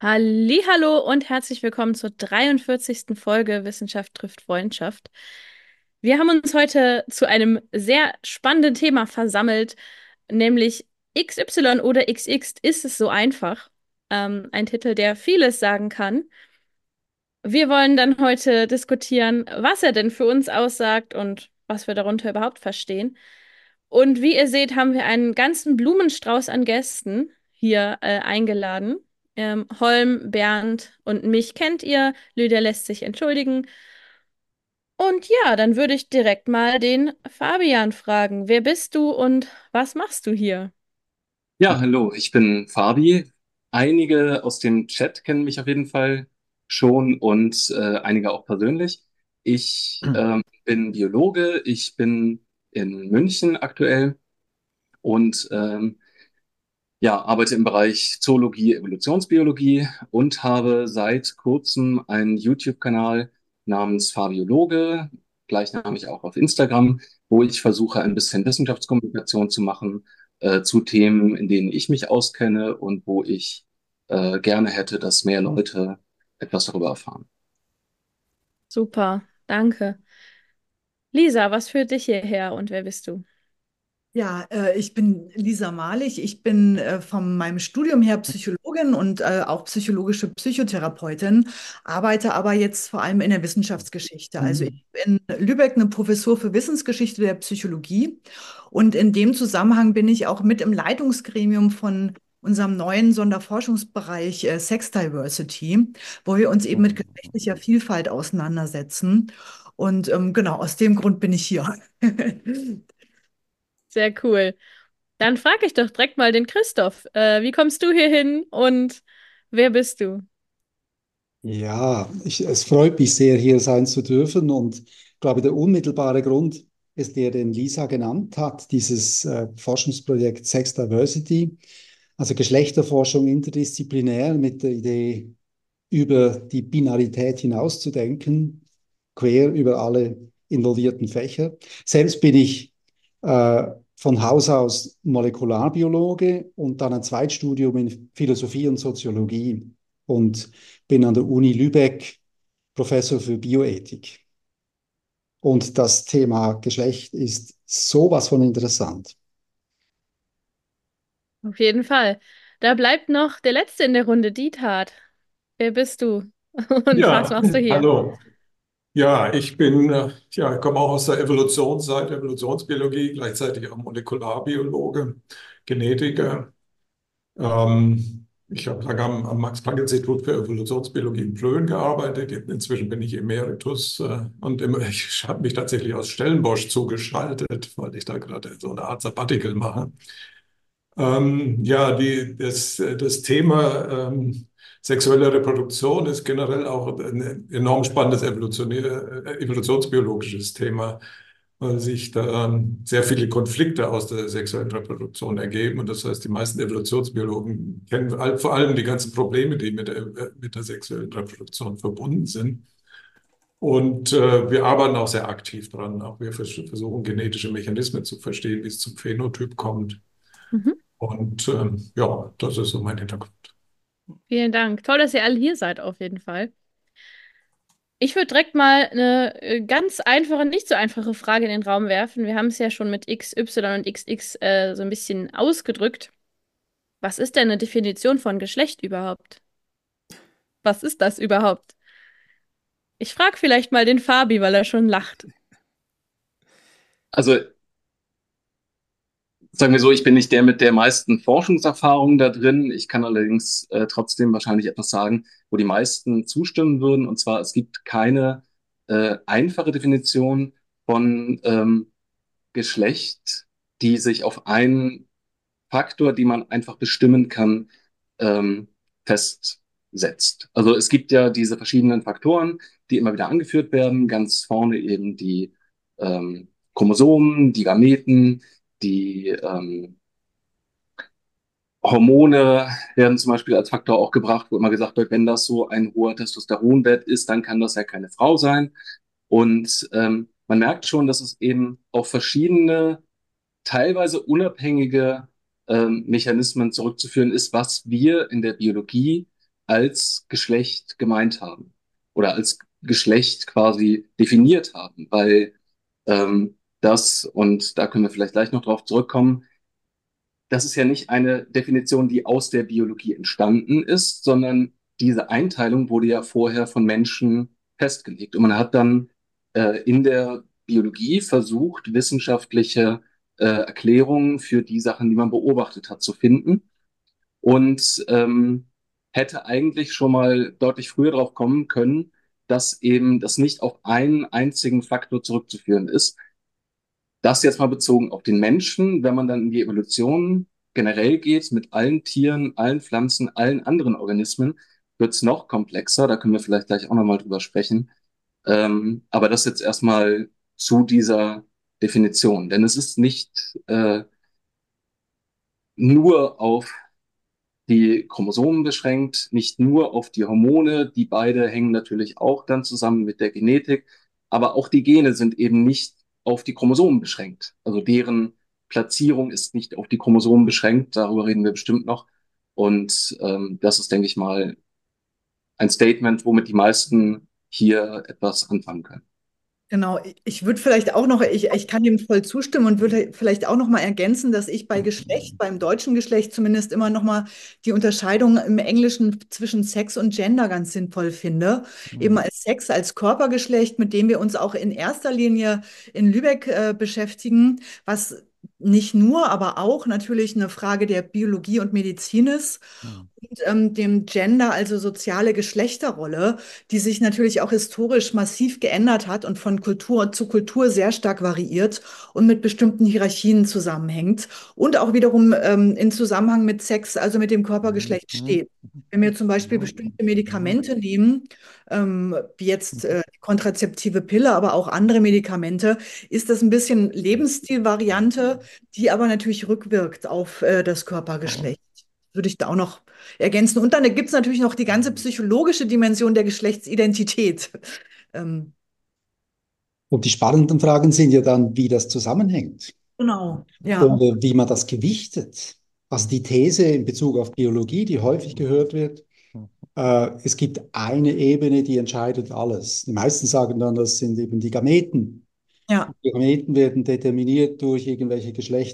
Hallihallo und herzlich willkommen zur 43. Folge Wissenschaft trifft Freundschaft. Wir haben uns heute zu einem sehr spannenden Thema versammelt, nämlich XY oder XX, ist es so einfach? Ein Titel, der vieles sagen kann. Wir wollen dann heute diskutieren, was er denn für uns aussagt und was wir darunter überhaupt verstehen. Und wie ihr seht, haben wir einen ganzen Blumenstrauß an Gästen hier eingeladen. Holm, Bernd und mich kennt ihr. Lydia lässt sich entschuldigen. Und ja, dann würde ich direkt mal den Fabian fragen. Wer bist du und was machst du hier? Ja, hallo, ich bin Fabi. Einige aus dem Chat kennen mich auf jeden Fall schon und einige auch persönlich. Ich bin Biologe, ich bin in München aktuell und ja, arbeite im Bereich Zoologie, Evolutionsbiologie und habe seit kurzem einen YouTube-Kanal namens Fabiologe, gleichnamig auch auf Instagram, wo ich versuche, ein bisschen Wissenschaftskommunikation zu machen zu Themen, in denen ich mich auskenne und wo ich gerne hätte, dass mehr Leute etwas darüber erfahren. Super, danke. Lisa, was führt dich hierher und wer bist du? Ja, ich bin Lisa Malich. Ich bin von meinem Studium her Psychologin und auch psychologische Psychotherapeutin, arbeite aber jetzt vor allem in der Wissenschaftsgeschichte. Also ich bin in Lübeck eine Professur für Wissensgeschichte der Psychologie und in dem Zusammenhang bin ich auch mit im Leitungsgremium von unserem neuen Sonderforschungsbereich Sex Diversity, wo wir uns eben mit geschlechtlicher Vielfalt auseinandersetzen. Und genau, aus dem Grund bin ich hier. Sehr cool. Dann frage ich doch direkt mal den Christoph. Wie kommst du hier hin und wer bist du? Ja, es freut mich sehr, hier sein zu dürfen. Und ich glaube, der unmittelbare Grund ist der, den Lisa genannt hat, dieses Forschungsprojekt Sex Diversity, also Geschlechterforschung interdisziplinär mit der Idee, über die Binarität hinauszudenken, quer über alle involvierten Fächer. Selbst bin ich von Haus aus Molekularbiologe und dann ein Zweitstudium in Philosophie und Soziologie und bin an der Uni Lübeck Professor für Bioethik. Und das Thema Geschlecht ist sowas von interessant. Auf jeden Fall. Da bleibt noch der Letzte in der Runde, Diethard. Wer bist du? Und was Ja, machst du hier? hallo. Ja, ich komme auch aus der Evolutionsseite, Evolutionsbiologie, gleichzeitig auch Molekularbiologe, Genetiker. Ich habe lange am Max-Planck-Institut für Evolutionsbiologie in Plön gearbeitet. Inzwischen bin ich Emeritus ich habe mich tatsächlich aus Stellenbosch zugeschaltet, weil ich da gerade so eine Art Sabbatical mache. Das Thema sexuelle Reproduktion ist generell auch ein enorm spannendes evolutionsbiologisches Thema, weil sich da sehr viele Konflikte aus der sexuellen Reproduktion ergeben. Und das heißt, die meisten Evolutionsbiologen kennen vor allem die ganzen Probleme, die mit der sexuellen Reproduktion verbunden sind. Und wir arbeiten auch sehr aktiv dran. Auch wir versuchen genetische Mechanismen zu verstehen, wie es zum Phänotyp kommt. Mhm. Und ja, das ist so mein Hintergrund. Vielen Dank. Toll, dass ihr alle hier seid, auf jeden Fall. Ich würde direkt mal eine ganz einfache, nicht so einfache Frage in den Raum werfen. Wir haben es ja schon mit X, Y und XX so ein bisschen ausgedrückt. Was ist denn eine Definition von Geschlecht überhaupt? Was ist das überhaupt? Ich frage vielleicht mal den Fabi, weil er schon lacht. Also sagen wir so, ich bin nicht der mit der meisten Forschungserfahrung da drin. Ich kann allerdings trotzdem wahrscheinlich etwas sagen, wo die meisten zustimmen würden. Und zwar, es gibt keine einfache Definition von Geschlecht, die sich auf einen Faktor, die man einfach bestimmen kann, ähm, festsetzt. Also es gibt ja diese verschiedenen Faktoren, die immer wieder angeführt werden. Ganz vorne eben die Chromosomen, die Gameten, die Hormone werden zum Beispiel als Faktor auch gebracht, wo immer gesagt wird, wenn das so ein hoher Testosteronwert ist, dann kann das ja keine Frau sein. Und man merkt schon, dass es eben auf verschiedene, teilweise unabhängige Mechanismen zurückzuführen ist, was wir in der Biologie als Geschlecht gemeint haben oder als Geschlecht quasi definiert haben, weil das, und da können wir vielleicht gleich noch drauf zurückkommen, das ist ja nicht eine Definition, die aus der Biologie entstanden ist, sondern diese Einteilung wurde ja vorher von Menschen festgelegt. Und man hat dann in der Biologie versucht, wissenschaftliche Erklärungen für die Sachen, die man beobachtet hat, zu finden. Und hätte eigentlich schon mal deutlich früher darauf kommen können, dass eben das nicht auf einen einzigen Faktor zurückzuführen ist. Das jetzt mal bezogen auf den Menschen, wenn man dann in die Evolution generell geht, mit allen Tieren, allen Pflanzen, allen anderen Organismen, wird es noch komplexer. Da können wir vielleicht gleich auch nochmal drüber sprechen. Aber das jetzt erstmal zu dieser Definition. Denn es ist nicht nur auf die Chromosomen beschränkt, nicht nur auf die Hormone, die beide hängen natürlich auch dann zusammen mit der Genetik, aber auch die Gene sind eben nicht auf die Chromosomen beschränkt. Also deren Platzierung ist nicht auf die Chromosomen beschränkt, darüber reden wir bestimmt noch. Und das ist, denke ich mal, ein Statement, womit die meisten hier etwas anfangen können. Genau, ich würde vielleicht auch noch, ich kann dem voll zustimmen und würde vielleicht auch noch mal ergänzen, dass ich bei Geschlecht, beim deutschen Geschlecht zumindest immer noch mal die Unterscheidung im Englischen zwischen Sex und Gender ganz sinnvoll finde. Eben als Sex, als Körpergeschlecht, mit dem wir uns auch in erster Linie in Lübeck beschäftigen, was nicht nur, aber auch natürlich eine Frage der Biologie und Medizin ist. Und dem Gender, also soziale Geschlechterrolle, die sich natürlich auch historisch massiv geändert hat und von Kultur zu Kultur sehr stark variiert und mit bestimmten Hierarchien zusammenhängt und auch wiederum in Zusammenhang mit Sex, also mit dem Körpergeschlecht steht. Wenn wir zum Beispiel bestimmte Medikamente nehmen, wie jetzt die kontrazeptive Pille, aber auch andere Medikamente, ist das ein bisschen Lebensstilvariante, die aber natürlich rückwirkt auf das Körpergeschlecht. Würde ich da auch noch ergänzen. Und dann gibt es natürlich noch die ganze psychologische Dimension der Geschlechtsidentität. Ähm, Und die spannenden Fragen sind ja dann, wie das zusammenhängt genau, ja. oder wie man das gewichtet. Also die These in Bezug auf Biologie, die häufig gehört wird, es gibt eine Ebene, die entscheidet alles. Die meisten sagen dann, das sind eben die Gameten. Ja, Die Gameten werden determiniert durch irgendwelche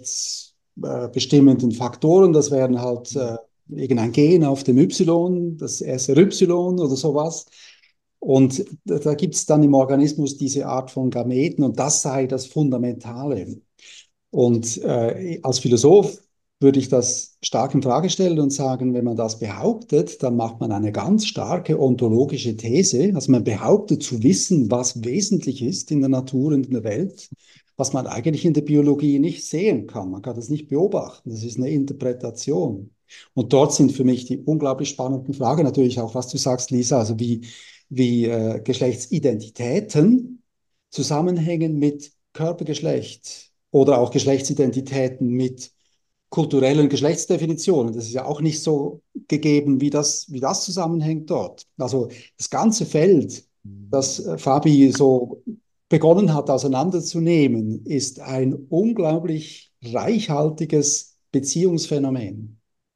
geschlechtsbestimmenden Faktoren. Das wären halt irgendein Gen auf dem Y, das erste Y oder sowas. Und da gibt es dann im Organismus diese Art von Gameten und das sei das Fundamentale. Und als Philosoph würde ich das stark in Frage stellen und sagen, wenn man das behauptet, dann macht man eine ganz starke ontologische These. Also man behauptet zu wissen, was wesentlich ist in der Natur und in der Welt, was man eigentlich in der Biologie nicht sehen kann. Man kann das nicht beobachten. Das ist eine Interpretation. Und dort sind für mich die unglaublich spannenden Fragen natürlich auch, was du sagst, Lisa, also wie Geschlechtsidentitäten zusammenhängen mit Körpergeschlecht oder auch Geschlechtsidentitäten mit kulturellen Geschlechtsdefinitionen. Das ist ja auch nicht so gegeben, wie das zusammenhängt dort. Also das ganze Feld, das Fabi so begonnen hat auseinanderzunehmen, ist ein unglaublich reichhaltiges Beziehungsphänomen.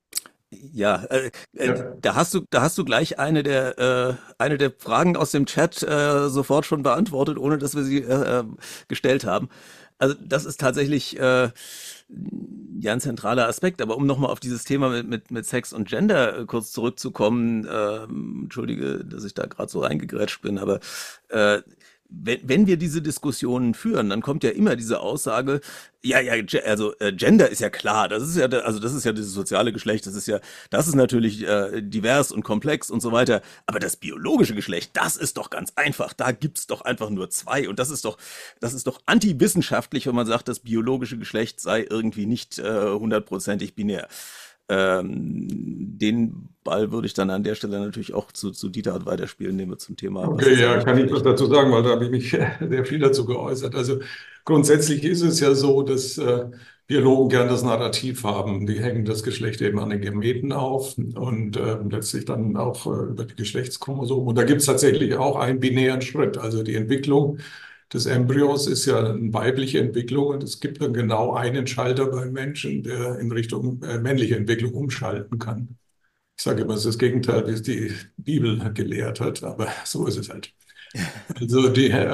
Ja, Ja. da hast du gleich eine der Fragen aus dem Chat sofort schon beantwortet, ohne dass wir sie gestellt haben. Also das ist tatsächlich ja ein zentraler Aspekt. Aber um nochmal auf dieses Thema mit Sex und Gender kurz zurückzukommen, entschuldige, dass ich da gerade so reingegrätscht bin, aber wenn wir diese Diskussionen führen, dann kommt ja immer diese Aussage, also Gender ist ja klar, das ist ja, also das ist ja dieses soziale Geschlecht, das ist natürlich divers und komplex und so weiter, aber das biologische Geschlecht, das ist doch ganz einfach, da gibt's doch einfach nur zwei und das ist doch antiwissenschaftlich, wenn man sagt, das biologische Geschlecht sei irgendwie nicht hundertprozentig binär. Den Ball würde ich dann an der Stelle natürlich auch zu Dieter weiterspielen, nehmen wir zum Thema. Okay, ja, kann ich was dazu sagen, weil da habe ich mich sehr viel dazu geäußert. Also grundsätzlich ist es ja so, dass Biologen gern das Narrativ haben. Die hängen das Geschlecht eben an den Gameten auf und letztlich dann auch über die Geschlechtschromosomen. Und da gibt es tatsächlich auch einen binären Schritt. Also die Entwicklung des Embryos ist ja eine weibliche Entwicklung und es gibt dann genau einen Schalter beim Menschen, der in Richtung männliche Entwicklung umschalten kann. Ich sage immer, es ist das Gegenteil, wie es die Bibel gelehrt hat, aber so ist es halt. Also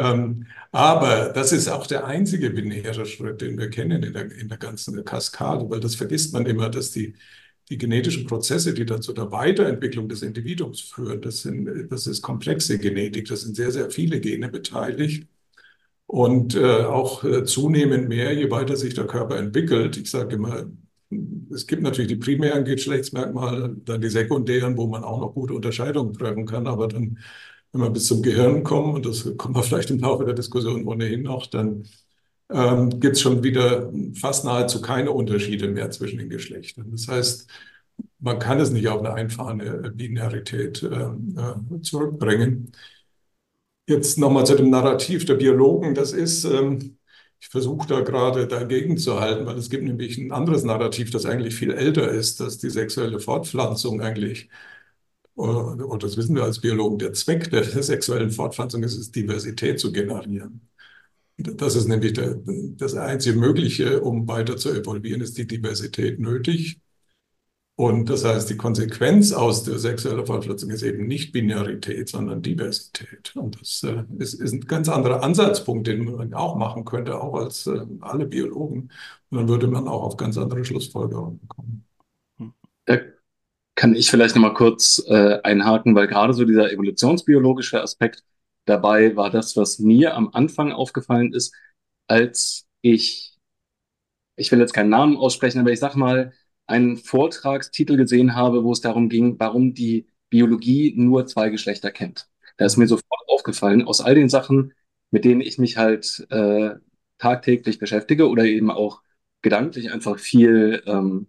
aber das ist auch der einzige binäre Schritt, den wir kennen in der ganzen Kaskade, weil das vergisst man immer, dass die genetischen Prozesse, die dann zu der Weiterentwicklung des Individuums führen, das ist komplexe Genetik, das sind sehr, sehr viele Gene beteiligt und auch zunehmend mehr, je weiter sich der Körper entwickelt. Ich sage immer, es gibt natürlich die primären Geschlechtsmerkmale, dann die sekundären, wo man auch noch gute Unterscheidungen treffen kann, aber dann, wenn wir bis zum Gehirn kommen, und das kommen wir vielleicht im Laufe der Diskussion ohnehin noch, dann gibt es schon wieder fast nahezu keine Unterschiede mehr zwischen den Geschlechtern. Das heißt, man kann es nicht auf eine einfache Binarität zurückbringen. Jetzt nochmal zu dem Narrativ der Biologen. Ich versuche da gerade dagegen zu halten, weil es gibt nämlich ein anderes Narrativ, das eigentlich viel älter ist, dass die sexuelle Fortpflanzung eigentlich, und das wissen wir als Biologen, der Zweck der sexuellen Fortpflanzung ist es, Diversität zu generieren. Das ist nämlich das einzige Mögliche, um weiter zu evolvieren, ist die Diversität nötig. Und das heißt, die Konsequenz aus der sexuellen Fortpflanzung ist eben nicht Binarität, sondern Diversität. Und das ist ein ganz anderer Ansatzpunkt, den man auch machen könnte, auch als alle Biologen. Und dann würde man auch auf ganz andere Schlussfolgerungen kommen. Da kann ich vielleicht nochmal kurz einhaken, weil gerade so dieser evolutionsbiologische Aspekt dabei war das, was mir am Anfang aufgefallen ist, als ich will jetzt keinen Namen aussprechen, aber ich sag mal, einen Vortragstitel gesehen habe, wo es darum ging, warum die Biologie nur zwei Geschlechter kennt. Da ist mir sofort aufgefallen, aus all den Sachen, mit denen ich mich halt tagtäglich beschäftige oder eben auch gedanklich einfach viel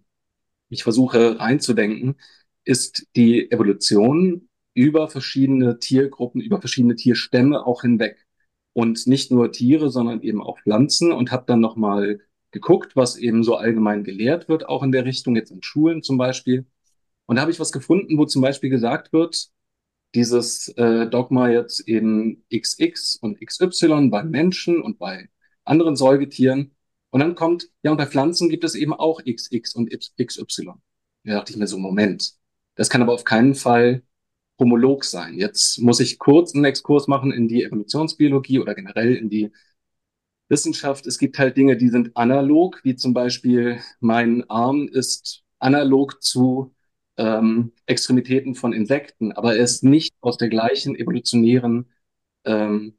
ich versuche reinzudenken, ist die Evolution über verschiedene Tiergruppen, über verschiedene Tierstämme auch hinweg. Und nicht nur Tiere, sondern eben auch Pflanzen und habe dann nochmal geguckt, was eben so allgemein gelehrt wird, auch in der Richtung, jetzt in Schulen zum Beispiel. Und da habe ich was gefunden, wo zum Beispiel gesagt wird, dieses Dogma jetzt eben XX und XY bei Menschen und bei anderen Säugetieren. Und dann kommt, ja, und bei Pflanzen gibt es eben auch XX und XY. Da dachte ich mir so, Moment, das kann aber auf keinen Fall homolog sein. Jetzt muss ich kurz einen Exkurs machen in die Evolutionsbiologie oder generell in die Wissenschaft. Es gibt halt Dinge, die sind analog, wie zum Beispiel mein Arm ist analog zu Extremitäten von Insekten, aber er ist nicht aus der gleichen evolutionären ähm,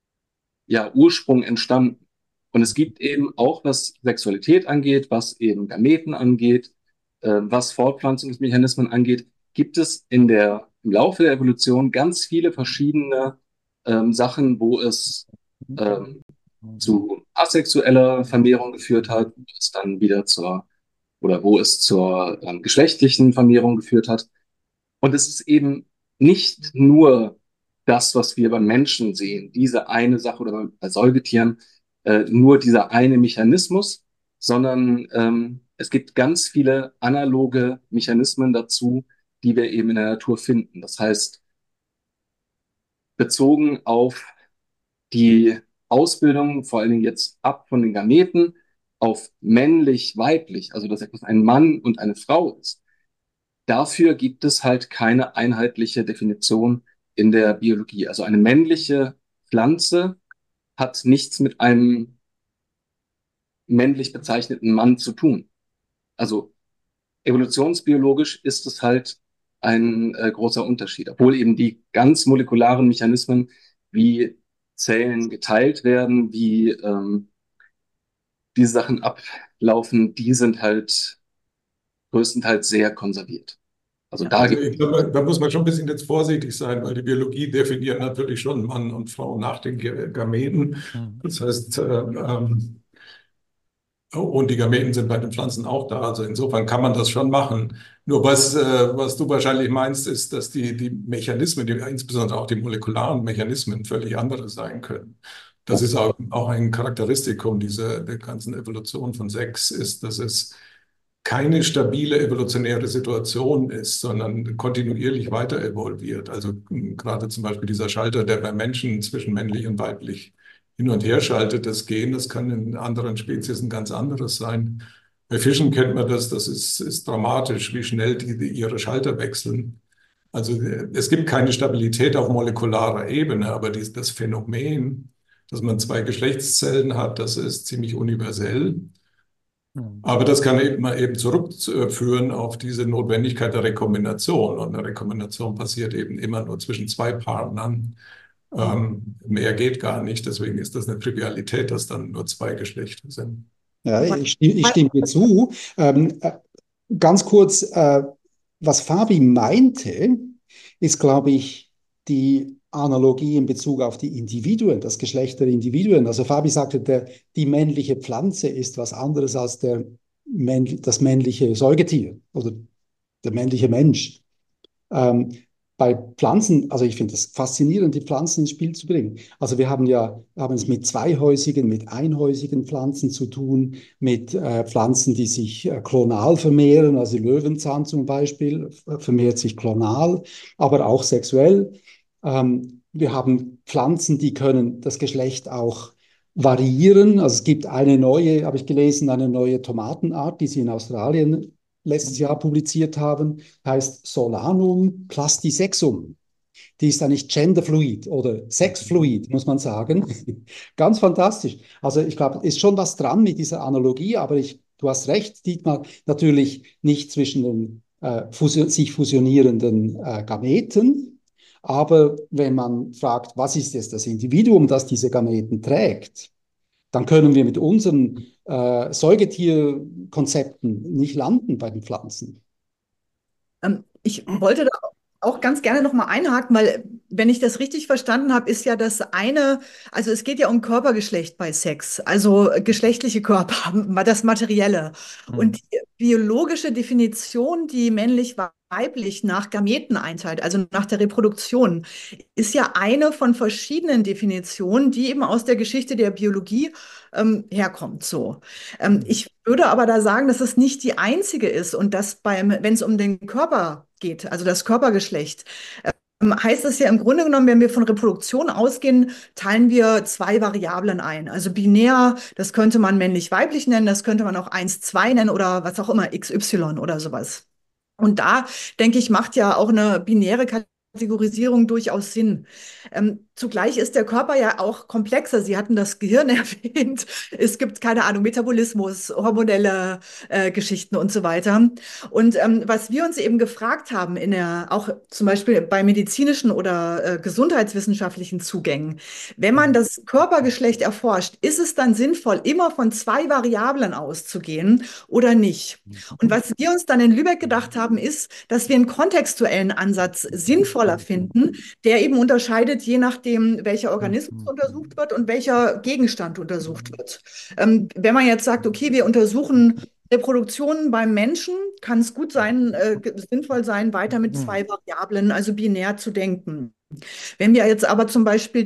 ja, Ursprung entstanden. Und es gibt eben auch, was Sexualität angeht, was eben Gameten angeht, was Fortpflanzungsmechanismen angeht, gibt es im Laufe der Evolution ganz viele verschiedene Sachen, wo es ähm, zu asexueller Vermehrung geführt hat, wo es dann wieder wo es zur geschlechtlichen Vermehrung geführt hat. Und es ist eben nicht nur das, was wir beim Menschen sehen, diese eine Sache oder bei Säugetieren, nur dieser eine Mechanismus, sondern es gibt ganz viele analoge Mechanismen dazu, die wir eben in der Natur finden. Das heißt, bezogen auf die Ausbildung, vor allen Dingen jetzt ab von den Gameten, auf männlich-weiblich, also dass etwas ein Mann und eine Frau ist. Dafür gibt es halt keine einheitliche Definition in der Biologie. Also eine männliche Pflanze hat nichts mit einem männlich bezeichneten Mann zu tun. Also evolutionsbiologisch ist es halt ein großer Unterschied, obwohl eben die ganz molekularen Mechanismen, wie Zellen geteilt werden, wie diese Sachen ablaufen, die sind halt größtenteils sehr konserviert. Also da Also gibt ich glaube, da muss man schon ein bisschen jetzt vorsichtig sein, weil die Biologie definiert natürlich schon Mann und Frau nach den Gameten. Das heißt, und die Gameten sind bei den Pflanzen auch da. Also insofern kann man das schon machen. Nur was du wahrscheinlich meinst, ist, dass die Mechanismen, insbesondere auch die molekularen Mechanismen, völlig andere sein können. Das ist auch ein Charakteristikum der ganzen Evolution von Sex, ist, dass es keine stabile evolutionäre Situation ist, sondern kontinuierlich weiter evolviert. Also gerade zum Beispiel dieser Schalter, der bei Menschen zwischen männlich und weiblich hin und her schaltet, das Gen, das kann in anderen Spezies ein ganz anderes sein. Bei Fischen kennt man das, ist dramatisch, wie schnell die ihre Schalter wechseln. Also es gibt keine Stabilität auf molekularer Ebene, aber das Phänomen, dass man zwei Geschlechtszellen hat, das ist ziemlich universell. Aber das kann man eben zurückführen auf diese Notwendigkeit der Rekombination. Und eine Rekombination passiert eben immer nur zwischen zwei Partnern. Mehr geht gar nicht. Deswegen ist das eine Trivialität, dass dann nur zwei Geschlechter sind. Ja, ich stimme dir zu. Ganz kurz, was Fabi meinte, ist, glaube ich, die Analogie in Bezug auf die Individuen, das Geschlecht der Individuen. Also Fabi sagte, die männliche Pflanze ist was anderes als das männliche Säugetier oder der männliche Mensch. Bei Pflanzen, also ich finde es faszinierend, die Pflanzen ins Spiel zu bringen. Also wir haben es mit zweihäusigen, mit einhäusigen Pflanzen zu tun, mit Pflanzen, die sich klonal vermehren, also Löwenzahn zum Beispiel vermehrt sich klonal, aber auch sexuell. Wir haben Pflanzen, die können das Geschlecht auch variieren. Also es gibt habe ich gelesen, eine neue Tomatenart, die sie in Australien letztes Jahr publiziert haben, heißt Solanum plastisexum. Die ist eigentlich genderfluid oder sexfluid, muss man sagen. Ganz fantastisch. Also ich glaube, ist schon was dran mit dieser Analogie, aber du hast recht, Dietmar, natürlich nicht zwischen den sich fusionierenden Gameten. Aber wenn man fragt, was ist jetzt das Individuum, das diese Gameten trägt, dann können wir mit unseren Säugetierkonzepten nicht landen bei den Pflanzen. Ich wollte da auch ganz gerne noch mal einhaken, weil, wenn ich das richtig verstanden habe, ist ja das eine, also es geht ja um Körpergeschlecht bei Sex, also geschlechtliche Körper, das Materielle. Und die biologische Definition, die männlich-weiblich nach Gameten einteilt, also nach der Reproduktion, ist ja eine von verschiedenen Definitionen, die eben aus der Geschichte der Biologie herkommt. So. Ich würde aber da sagen, dass es nicht die einzige ist und dass wenn es um den Körper geht, also das Körpergeschlecht, heißt es ja im Grunde genommen, wenn wir von Reproduktion ausgehen, teilen wir zwei Variablen ein. Also binär, das könnte man männlich-weiblich nennen, das könnte man auch 1, 2 nennen oder was auch immer, XY oder sowas. Und da, denke ich, macht ja auch eine binäre Kategorisierung durchaus Sinn. Zugleich ist der Körper ja auch komplexer. Sie hatten das Gehirn erwähnt. Es gibt, keine Ahnung, Metabolismus, hormonelle Geschichten und so weiter. Und was wir uns eben gefragt haben, auch zum Beispiel bei medizinischen oder gesundheitswissenschaftlichen Zugängen, wenn man das Körpergeschlecht erforscht, ist es dann sinnvoll, immer von zwei Variablen auszugehen oder nicht? Und was wir uns dann in Lübeck gedacht haben, ist, dass wir einen kontextuellen Ansatz sinnvoller finden, der eben unterscheidet, je nachdem, welcher Organismus untersucht wird und welcher Gegenstand untersucht wird. Wenn man jetzt sagt, okay, wir untersuchen Reproduktion beim Menschen, kann es gut sein, sinnvoll sein, weiter mit zwei Variablen, also binär zu denken. Wenn wir jetzt aber zum Beispiel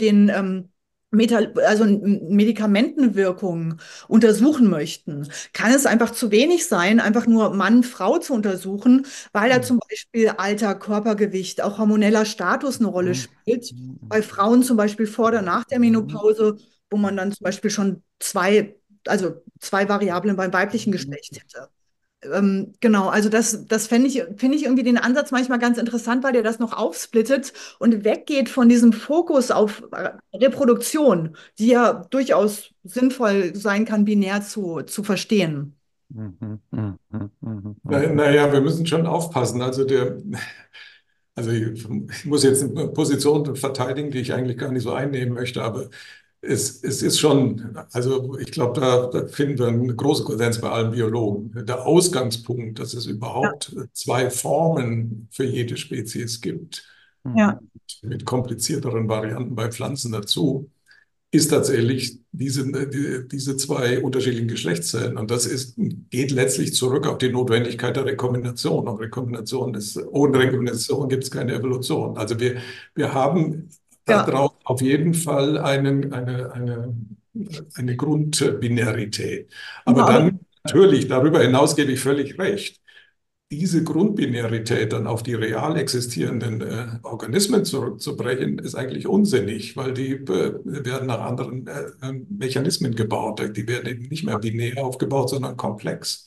Medikamentenwirkungen untersuchen möchten, kann es einfach zu wenig sein, einfach nur Mann, Frau zu untersuchen, weil da zum Beispiel Alter, Körpergewicht, auch hormoneller Status eine Rolle spielt. Bei Frauen zum Beispiel vor oder nach der Menopause, wo man dann zum Beispiel schon zwei Variablen beim weiblichen Geschlecht hätte. Genau, also das finde ich irgendwie den Ansatz manchmal ganz interessant, weil der das noch aufsplittet und weggeht von diesem Fokus auf Reproduktion, die ja durchaus sinnvoll sein kann, binär zu verstehen. Naja, wir müssen schon aufpassen. Also ich muss jetzt eine Position verteidigen, die ich eigentlich gar nicht so einnehmen möchte, aber es ist schon, also ich glaube, da finden wir eine große Konsens bei allen Biologen. Der Ausgangspunkt, dass es überhaupt zwei Formen für jede Spezies gibt, Ja. mit komplizierteren Varianten bei Pflanzen dazu, ist tatsächlich diese zwei unterschiedlichen Geschlechtszellen. Und geht letztlich zurück auf die Notwendigkeit der Rekombination. Und ohne Rekombination gibt es keine Evolution. Also wir haben darauf auf jeden Fall eine Grundbinarität. Aber dann natürlich, darüber hinaus gebe ich völlig recht, diese Grundbinarität dann auf die real existierenden Organismen zurückzubrechen, ist eigentlich unsinnig, weil die werden nach anderen Mechanismen gebaut. Die werden eben nicht mehr binär aufgebaut, sondern komplex.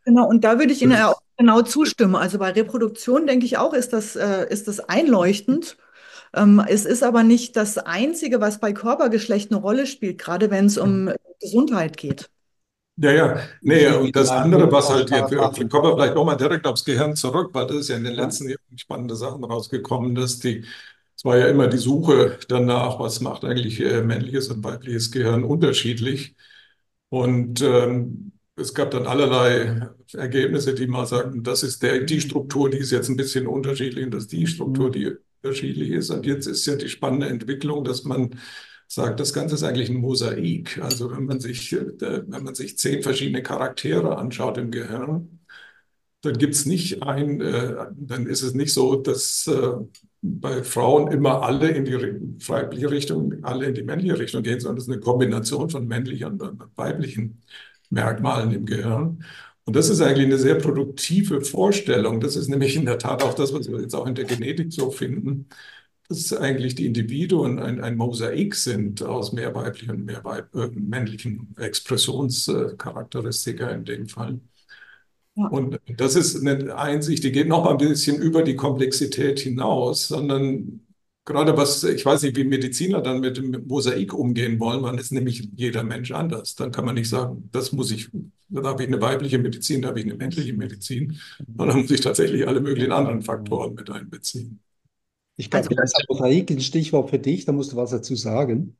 Genau, und da würde ich Ihnen ja auch genau zustimmen. Also bei Reproduktion denke ich auch, ist das einleuchtend. Es ist aber nicht das Einzige, was bei Körpergeschlecht eine Rolle spielt, gerade wenn es um Gesundheit geht. Ja, ja, Ich nee, will und Ihnen das einen andere, was halt jetzt, Vorschlag wir machen. kommen vielleicht nochmal direkt aufs Gehirn zurück, weil das ist ja in den Ja. letzten Jahren spannende Sachen rausgekommen, es war ja immer die Suche danach, was macht eigentlich männliches und weibliches Gehirn unterschiedlich. Und es gab dann allerlei Ergebnisse, die mal sagten, das ist die Struktur, die ist jetzt ein bisschen unterschiedlich und das ist die Struktur, die unterschiedlich ist. Und jetzt ist ja die spannende Entwicklung, dass man sagt, das Ganze ist eigentlich ein Mosaik. Also wenn man sich 10 verschiedene Charaktere anschaut im Gehirn, dann gibt es nicht dann ist es nicht so, dass bei Frauen immer alle in die weibliche Richtung, alle in die männliche Richtung gehen, sondern es ist eine Kombination von männlichen und weiblichen Merkmalen im Gehirn. Und das ist eigentlich eine sehr produktive Vorstellung. Das ist nämlich in der Tat auch das, was wir jetzt auch in der Genetik so finden, dass eigentlich die Individuen ein Mosaik sind aus mehr weiblichen und mehr männlichen Expressionscharakteristika in dem Fall. Ja. Und das ist eine Einsicht, die geht noch mal ein bisschen über die Komplexität hinaus, sondern gerade ich weiß nicht, wie Mediziner dann mit dem Mosaik umgehen wollen, dann ist nämlich jeder Mensch anders. Dann kann man nicht sagen, da habe ich eine weibliche Medizin, da habe ich eine männliche Medizin, sondern dann muss ich tatsächlich alle möglichen anderen Faktoren mit einbeziehen. Ich Also glaube, das ist Mosaik ein Stichwort für dich, da musst du was dazu sagen.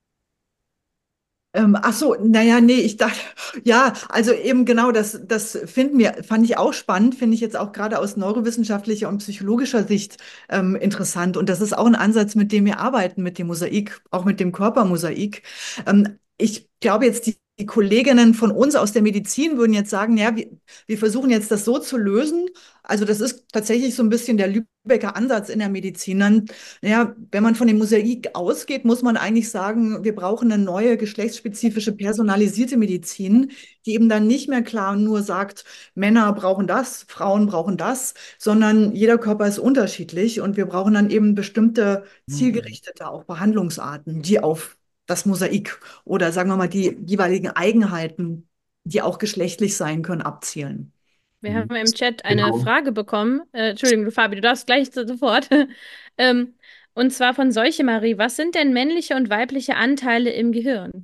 Ach so, naja, nee, ich dachte, ja, also eben genau, das fand ich auch spannend, finde ich jetzt auch gerade aus neurowissenschaftlicher und psychologischer Sicht interessant. Und das ist auch ein Ansatz, mit dem wir arbeiten, mit dem Mosaik, auch mit dem Körpermosaik. Ich glaube jetzt, die Kolleginnen von uns aus der Medizin würden jetzt sagen, ja, wir versuchen jetzt das so zu lösen. Also das ist tatsächlich so ein bisschen der Lübecker Ansatz in der Medizin. Dann, ja, wenn man von dem Mosaik ausgeht, muss man eigentlich sagen, wir brauchen eine neue geschlechtsspezifische personalisierte Medizin, die eben dann nicht mehr klar nur sagt, Männer brauchen das, Frauen brauchen das, sondern jeder Körper ist unterschiedlich und wir brauchen dann eben bestimmte zielgerichtete auch Behandlungsarten, die auf das Mosaik oder sagen wir mal die jeweiligen Eigenheiten, die auch geschlechtlich sein können, abzielen. Wir haben im Chat eine Genau. Frage bekommen. Entschuldigung, Fabi, du darfst gleich sofort. ähm, und zwar von Seuche Marie. Was sind denn männliche und weibliche Anteile im Gehirn?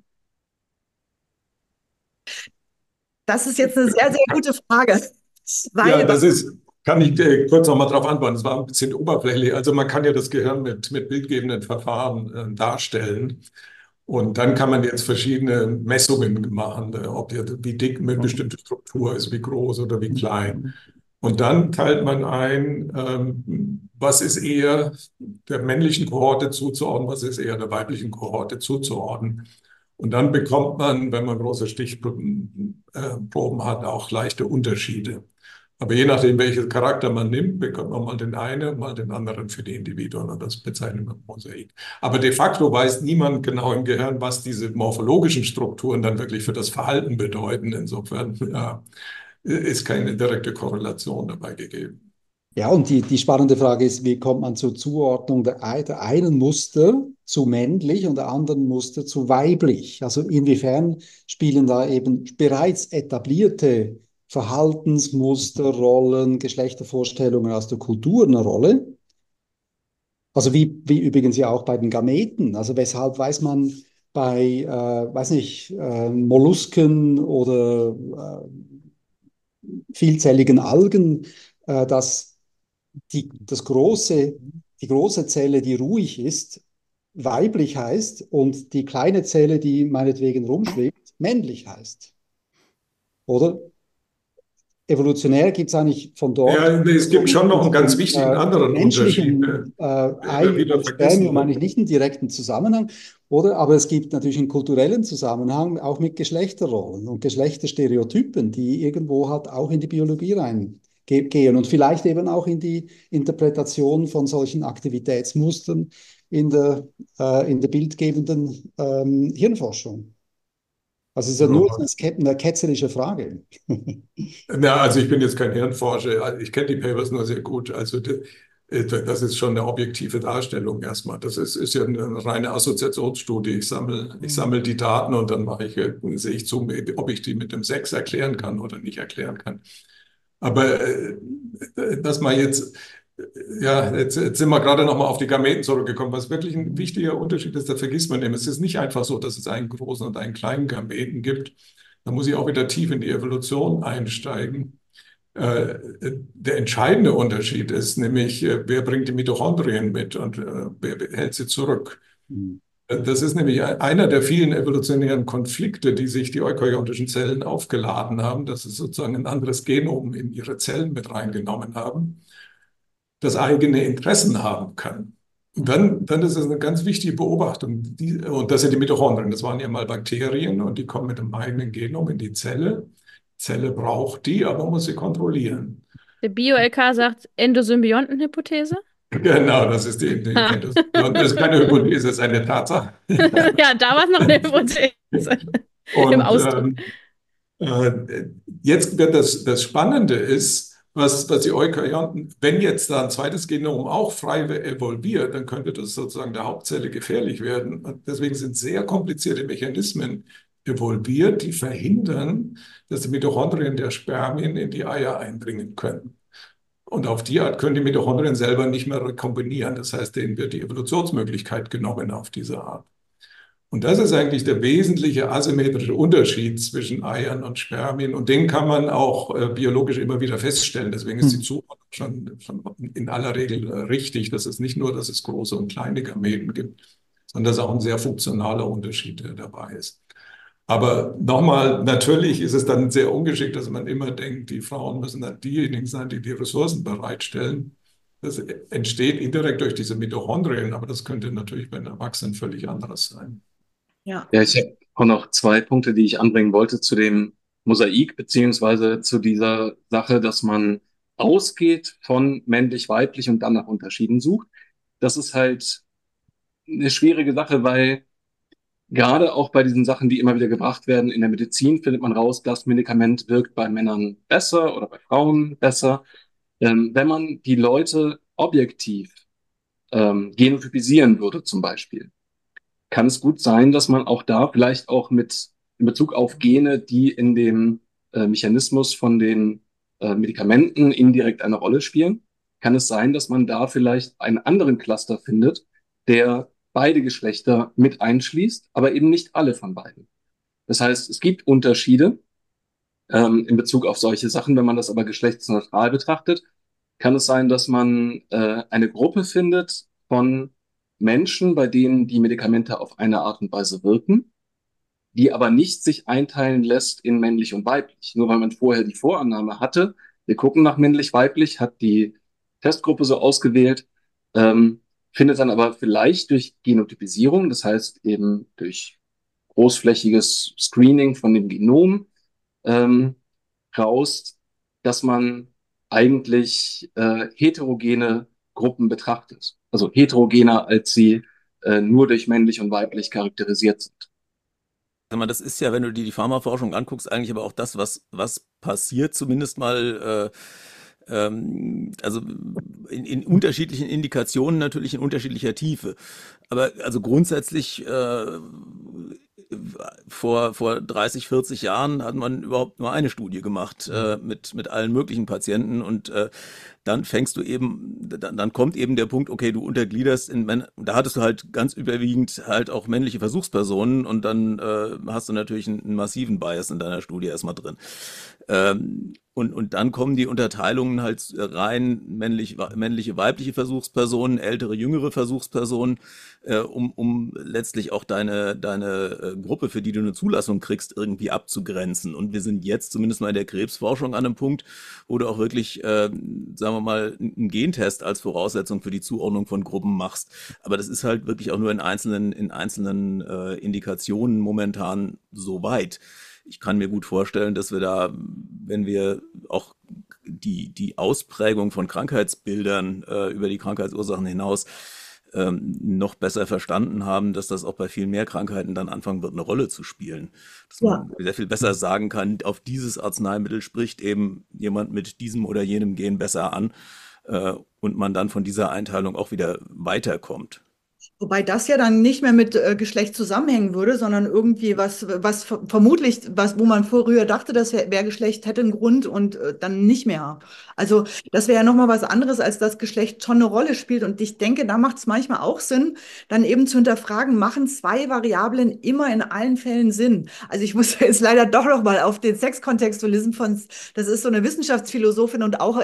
Das ist jetzt eine sehr, sehr gute Frage, Ja, weil was kann ich kurz noch mal darauf antworten. Das war ein bisschen oberflächlich. Also man kann ja das Gehirn mit bildgebenden Verfahren darstellen. Und dann kann man jetzt verschiedene Messungen machen, wie dick eine bestimmte Struktur ist, wie groß oder wie klein. Und dann teilt man ein, was ist eher der männlichen Kohorte zuzuordnen, was ist eher der weiblichen Kohorte zuzuordnen. Und dann bekommt man, wenn man große Stichproben hat, auch leichte Unterschiede. Aber je nachdem, welchen Charakter man nimmt, bekommt man mal den einen, mal den anderen für die Individuen. Und das bezeichnet man Mosaik. Aber de facto weiß niemand genau im Gehirn, was diese morphologischen Strukturen dann wirklich für das Verhalten bedeuten. Insofern ist keine direkte Korrelation dabei gegeben. Ja, und die spannende Frage ist, wie kommt man zur Zuordnung der einen Muster zu männlich und der anderen Muster zu weiblich? Also inwiefern spielen da eben bereits etablierte Verhaltensmuster, Rollen, Geschlechtervorstellungen aus der Kultur eine Rolle? Also wie übrigens ja auch bei den Gameten. Also weshalb weiß man bei, weiß nicht, Mollusken oder vielzelligen Algen, dass die große Zelle, die ruhig ist, weiblich heißt und die kleine Zelle, die meinetwegen rumschwebt, männlich heißt. Oder? Evolutionär gibt es eigentlich von dort Ja, es gibt schon noch einen ganz wichtigen mit anderen Unterschied, menschlichem der Ei immer wieder und vergessen Spermium wird. eigentlich nicht einen direkten Zusammenhang, oder? Aber es gibt natürlich einen kulturellen Zusammenhang auch mit Geschlechterrollen und Geschlechterstereotypen, die irgendwo halt auch in die Biologie reingehen und vielleicht eben auch in die Interpretation von solchen Aktivitätsmustern in der bildgebenden Hirnforschung. Also es ist ja nur Ja. eine ketzerische Frage. Ja, also ich bin jetzt kein Hirnforscher, ich kenne die Papers nur sehr gut. Also Das ist schon eine objektive Darstellung erstmal. Das ist ja eine reine Assoziationsstudie. Ich sammle die Daten und dann sehe ich zu, ob ich die mit dem Sex erklären kann oder nicht erklären kann. Aber dass man jetzt sind wir gerade nochmal auf die Gameten zurückgekommen. Was wirklich ein wichtiger Unterschied ist, da vergisst man eben, es ist nicht einfach so, dass es einen großen und einen kleinen Gameten gibt. Da muss ich auch wieder tief in die Evolution einsteigen. Der entscheidende Unterschied ist nämlich, wer bringt die Mitochondrien mit und wer hält sie zurück. Mhm. Das ist nämlich einer der vielen evolutionären Konflikte, die sich die eukaryontischen Zellen aufgeladen haben, dass sie sozusagen ein anderes Genom in ihre Zellen mit reingenommen haben, das eigene Interessen haben kann. Und dann ist es eine ganz wichtige Beobachtung. Und das sind die Mitochondrien. Das waren ja mal Bakterien und die kommen mit dem eigenen Genom in die Zelle. Die Zelle braucht die, aber muss sie kontrollieren. Der Bio-LK sagt Endosymbiontenhypothese. Genau, das ist das ist keine Hypothese, das ist eine Tatsache. Ja, da war es noch eine Hypothese im Und Ausdruck. jetzt wird das Spannende ist, was die Eukaryoten, wenn jetzt da ein zweites Genom auch frei evolviert, dann könnte das sozusagen der Hauptzelle gefährlich werden. Und deswegen sind sehr komplizierte Mechanismen evolviert, die verhindern, dass die Mitochondrien der Spermien in die Eier eindringen können. Und auf die Art können die Mitochondrien selber nicht mehr rekombinieren. Das heißt, denen wird die Evolutionsmöglichkeit genommen auf diese Art. Und das ist eigentlich der wesentliche asymmetrische Unterschied zwischen Eiern und Spermien. Und den kann man auch biologisch immer wieder feststellen. Deswegen ist die Zuordnung schon in aller Regel richtig. Das ist nicht nur, dass es große und kleine Gameten gibt, sondern dass auch ein sehr funktionaler Unterschied dabei ist. Aber nochmal, natürlich ist es dann sehr ungeschickt, dass man immer denkt, die Frauen müssen dann diejenigen sein, die die Ressourcen bereitstellen. Das entsteht indirekt durch diese Mitochondrien, aber das könnte natürlich bei den Erwachsenen völlig anderes sein. Ja. Ja, ich habe auch noch zwei Punkte, die ich anbringen wollte zu dem Mosaik, beziehungsweise zu dieser Sache, dass man ausgeht von männlich-weiblich und dann nach Unterschieden sucht. Das ist halt eine schwierige Sache, weil gerade auch bei diesen Sachen, die immer wieder gebracht werden in der Medizin, findet man raus, das Medikament wirkt bei Männern besser oder bei Frauen besser. Wenn man die Leute objektiv genotypisieren würde zum Beispiel, kann es gut sein, dass man auch da vielleicht auch mit in Bezug auf Gene, die in dem Mechanismus von den Medikamenten indirekt eine Rolle spielen, kann es sein, dass man da vielleicht einen anderen Cluster findet, der beide Geschlechter mit einschließt, aber eben nicht alle von beiden. Das heißt, es gibt Unterschiede in Bezug auf solche Sachen. Wenn man das aber geschlechtsneutral betrachtet, kann es sein, dass man eine Gruppe findet von Menschen, bei denen die Medikamente auf eine Art und Weise wirken, die aber nicht sich einteilen lässt in männlich und weiblich. Nur weil man vorher die Vorannahme hatte, wir gucken nach männlich-weiblich, hat die Testgruppe so ausgewählt, findet dann aber vielleicht durch Genotypisierung, das heißt eben durch großflächiges Screening von dem Genom, raus, dass man eigentlich heterogene Gruppen betrachtet. Also heterogener, als sie nur durch männlich und weiblich charakterisiert sind. Sag mal, das ist ja, wenn du dir die Pharmaforschung anguckst, eigentlich aber auch das, was passiert, zumindest mal, also in unterschiedlichen Indikationen, natürlich in unterschiedlicher Tiefe. Aber also grundsätzlich vor 30, 40 Jahren hat man überhaupt nur eine Studie gemacht mit allen möglichen Patienten und dann dann kommt eben der Punkt, okay, du untergliederst da hattest du halt ganz überwiegend halt auch männliche Versuchspersonen und dann hast du natürlich einen massiven Bias in deiner Studie erstmal drin. Und dann kommen die Unterteilungen halt rein männliche, weibliche Versuchspersonen, ältere, jüngere Versuchspersonen, um letztlich auch deine Gruppe, für die du eine Zulassung kriegst, irgendwie abzugrenzen. Und wir sind jetzt zumindest mal in der Krebsforschung an einem Punkt, wo du auch wirklich, sagen wir mal, einen Gentest als Voraussetzung für die Zuordnung von Gruppen machst. Aber das ist halt wirklich auch nur in einzelnen Indikationen momentan so weit. Ich kann mir gut vorstellen, dass wir da, wenn wir auch die Ausprägung von Krankheitsbildern über die Krankheitsursachen hinaus noch besser verstanden haben, dass das auch bei viel mehr Krankheiten dann anfangen wird, eine Rolle zu spielen. Dass man sehr viel besser sagen kann, auf dieses Arzneimittel spricht eben jemand mit diesem oder jenem Gen besser an. und man dann von dieser Einteilung auch wieder weiterkommt. Wobei das ja dann nicht mehr mit Geschlecht zusammenhängen würde, sondern irgendwie vermutlich, wo man früher dachte, das wäre Geschlecht, hätte einen Grund und dann nicht mehr. Also das wäre ja nochmal was anderes, als das Geschlecht schon eine Rolle spielt. Und ich denke, da macht es manchmal auch Sinn, dann eben zu hinterfragen, machen zwei Variablen immer in allen Fällen Sinn? Also ich muss jetzt leider doch nochmal auf den Sexkontextualismus das ist so eine Wissenschaftsphilosophin und auch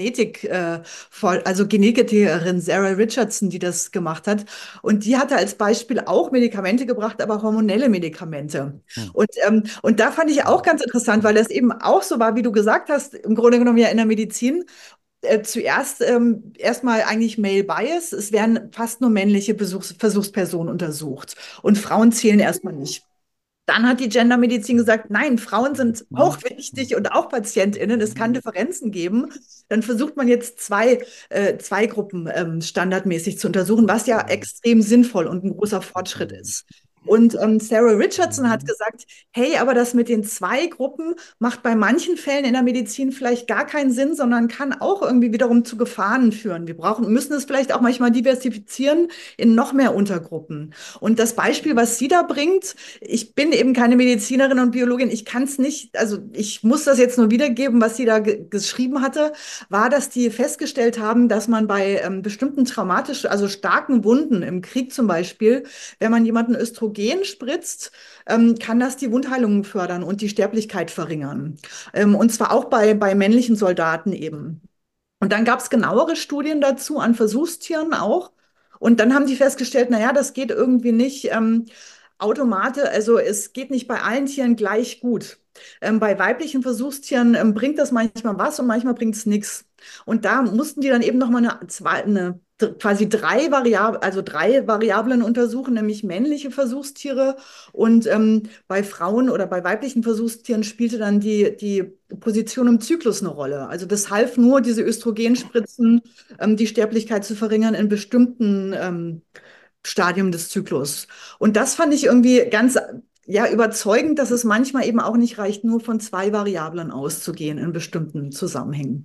also Genetikerin Sarah Richardson, die das gemacht hat. Und die hatte als Beispiel auch Medikamente gebracht, aber hormonelle Medikamente. Und da fand ich auch ganz interessant, weil das eben auch so war, wie du gesagt hast, im Grunde genommen ja in der Medizin. Zuerst erstmal eigentlich Male Bias. Es werden fast nur männliche Versuchspersonen untersucht. Und Frauen zählen erstmal nicht. Dann hat die Gendermedizin gesagt, nein, Frauen sind auch wichtig und auch PatientInnen. Es kann Differenzen geben. Dann versucht man jetzt zwei Gruppen standardmäßig zu untersuchen, was ja extrem sinnvoll und ein großer Fortschritt ist. Und Sarah Richardson hat gesagt, hey, aber das mit den zwei Gruppen macht bei manchen Fällen in der Medizin vielleicht gar keinen Sinn, sondern kann auch irgendwie wiederum zu Gefahren führen. Müssen es vielleicht auch manchmal diversifizieren in noch mehr Untergruppen. Und das Beispiel, was sie da bringt, ich bin eben keine Medizinerin und Biologin, ich kann es nicht, also ich muss das jetzt nur wiedergeben, was sie da geschrieben hatte, war, dass die festgestellt haben, dass man bei bestimmten also starken Wunden im Krieg zum Beispiel, wenn man jemanden Östrogen spritzt, kann das die Wundheilung fördern und die Sterblichkeit verringern. Und zwar auch bei männlichen Soldaten eben. Und dann gab es genauere Studien dazu an Versuchstieren auch. Und dann haben die festgestellt, naja, das geht irgendwie nicht automatisch, also es geht nicht bei allen Tieren gleich gut. Bei weiblichen Versuchstieren bringt das manchmal was und manchmal bringt es nichts. Und da mussten die dann eben nochmal quasi drei Variablen untersuchen, nämlich männliche Versuchstiere. Und bei Frauen oder bei weiblichen Versuchstieren spielte dann die Position im Zyklus eine Rolle. Also das half nur, diese Östrogenspritzen, die Sterblichkeit zu verringern in bestimmten Stadium des Zyklus. Und das fand ich irgendwie ganz, ja, überzeugend, dass es manchmal eben auch nicht reicht, nur von zwei Variablen auszugehen in bestimmten Zusammenhängen.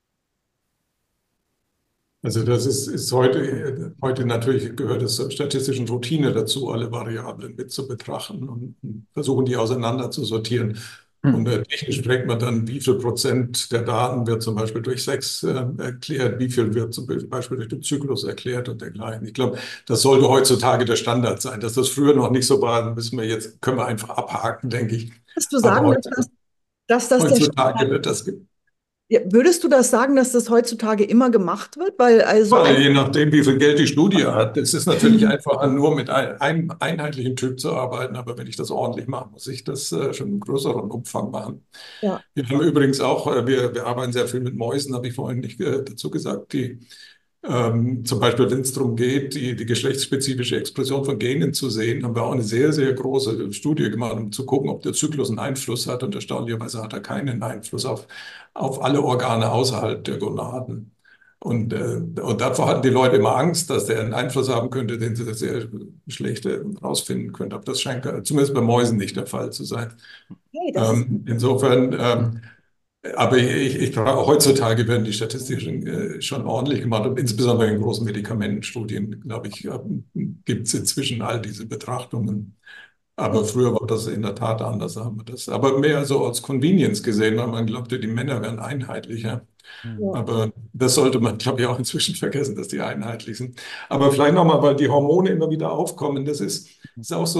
Also das ist heute natürlich gehört es zur statistischen Routine dazu, alle Variablen mit zu betrachten und versuchen, die auseinander zu sortieren. Und technisch fragt man dann, wie viel Prozent der Daten wird zum Beispiel durch Sex erklärt, wie viel wird zum Beispiel durch den Zyklus erklärt und dergleichen. Ich glaube, das sollte heutzutage der Standard sein. Dass das früher noch nicht so war, können wir einfach abhaken, denke ich. Würdest du Aber sagen, dass das heutzutage wird das ja, würdest du das sagen, dass das heutzutage immer gemacht wird? Weil also je nachdem, wie viel Geld die Studie hat. Es ist natürlich einfacher, nur mit einem einheitlichen Typ zu arbeiten, aber wenn ich das ordentlich mache, muss ich das schon im größeren Umfang machen. ja. Wir haben übrigens auch, wir arbeiten sehr viel mit Mäusen, habe ich vorhin nicht dazu gesagt, die zum Beispiel, wenn es darum geht, die geschlechtsspezifische Expression von Genen zu sehen, haben wir auch eine sehr, sehr große Studie gemacht, um zu gucken, ob der Zyklus einen Einfluss hat. Und erstaunlicherweise hat er keinen Einfluss auf alle Organe außerhalb der Gonaden. Und davor hatten die Leute immer Angst, dass der einen Einfluss haben könnte, den sie sehr schlecht herausfinden könnten. Aber das scheint zumindest bei Mäusen nicht der Fall zu sein. Hey, Insofern, aber heutzutage werden die statistischen schon ordentlich gemacht und insbesondere in großen Medikamentenstudien, glaube ich, gibt es inzwischen all diese Betrachtungen. Aber früher war das in der Tat anders, haben wir das. Aber mehr so als Convenience gesehen, weil man glaubte, die Männer wären einheitlicher. ja. Aber das sollte man, glaube ich, auch inzwischen vergessen, dass die einheitlich sind. Aber vielleicht nochmal, weil die Hormone immer wieder aufkommen, ist auch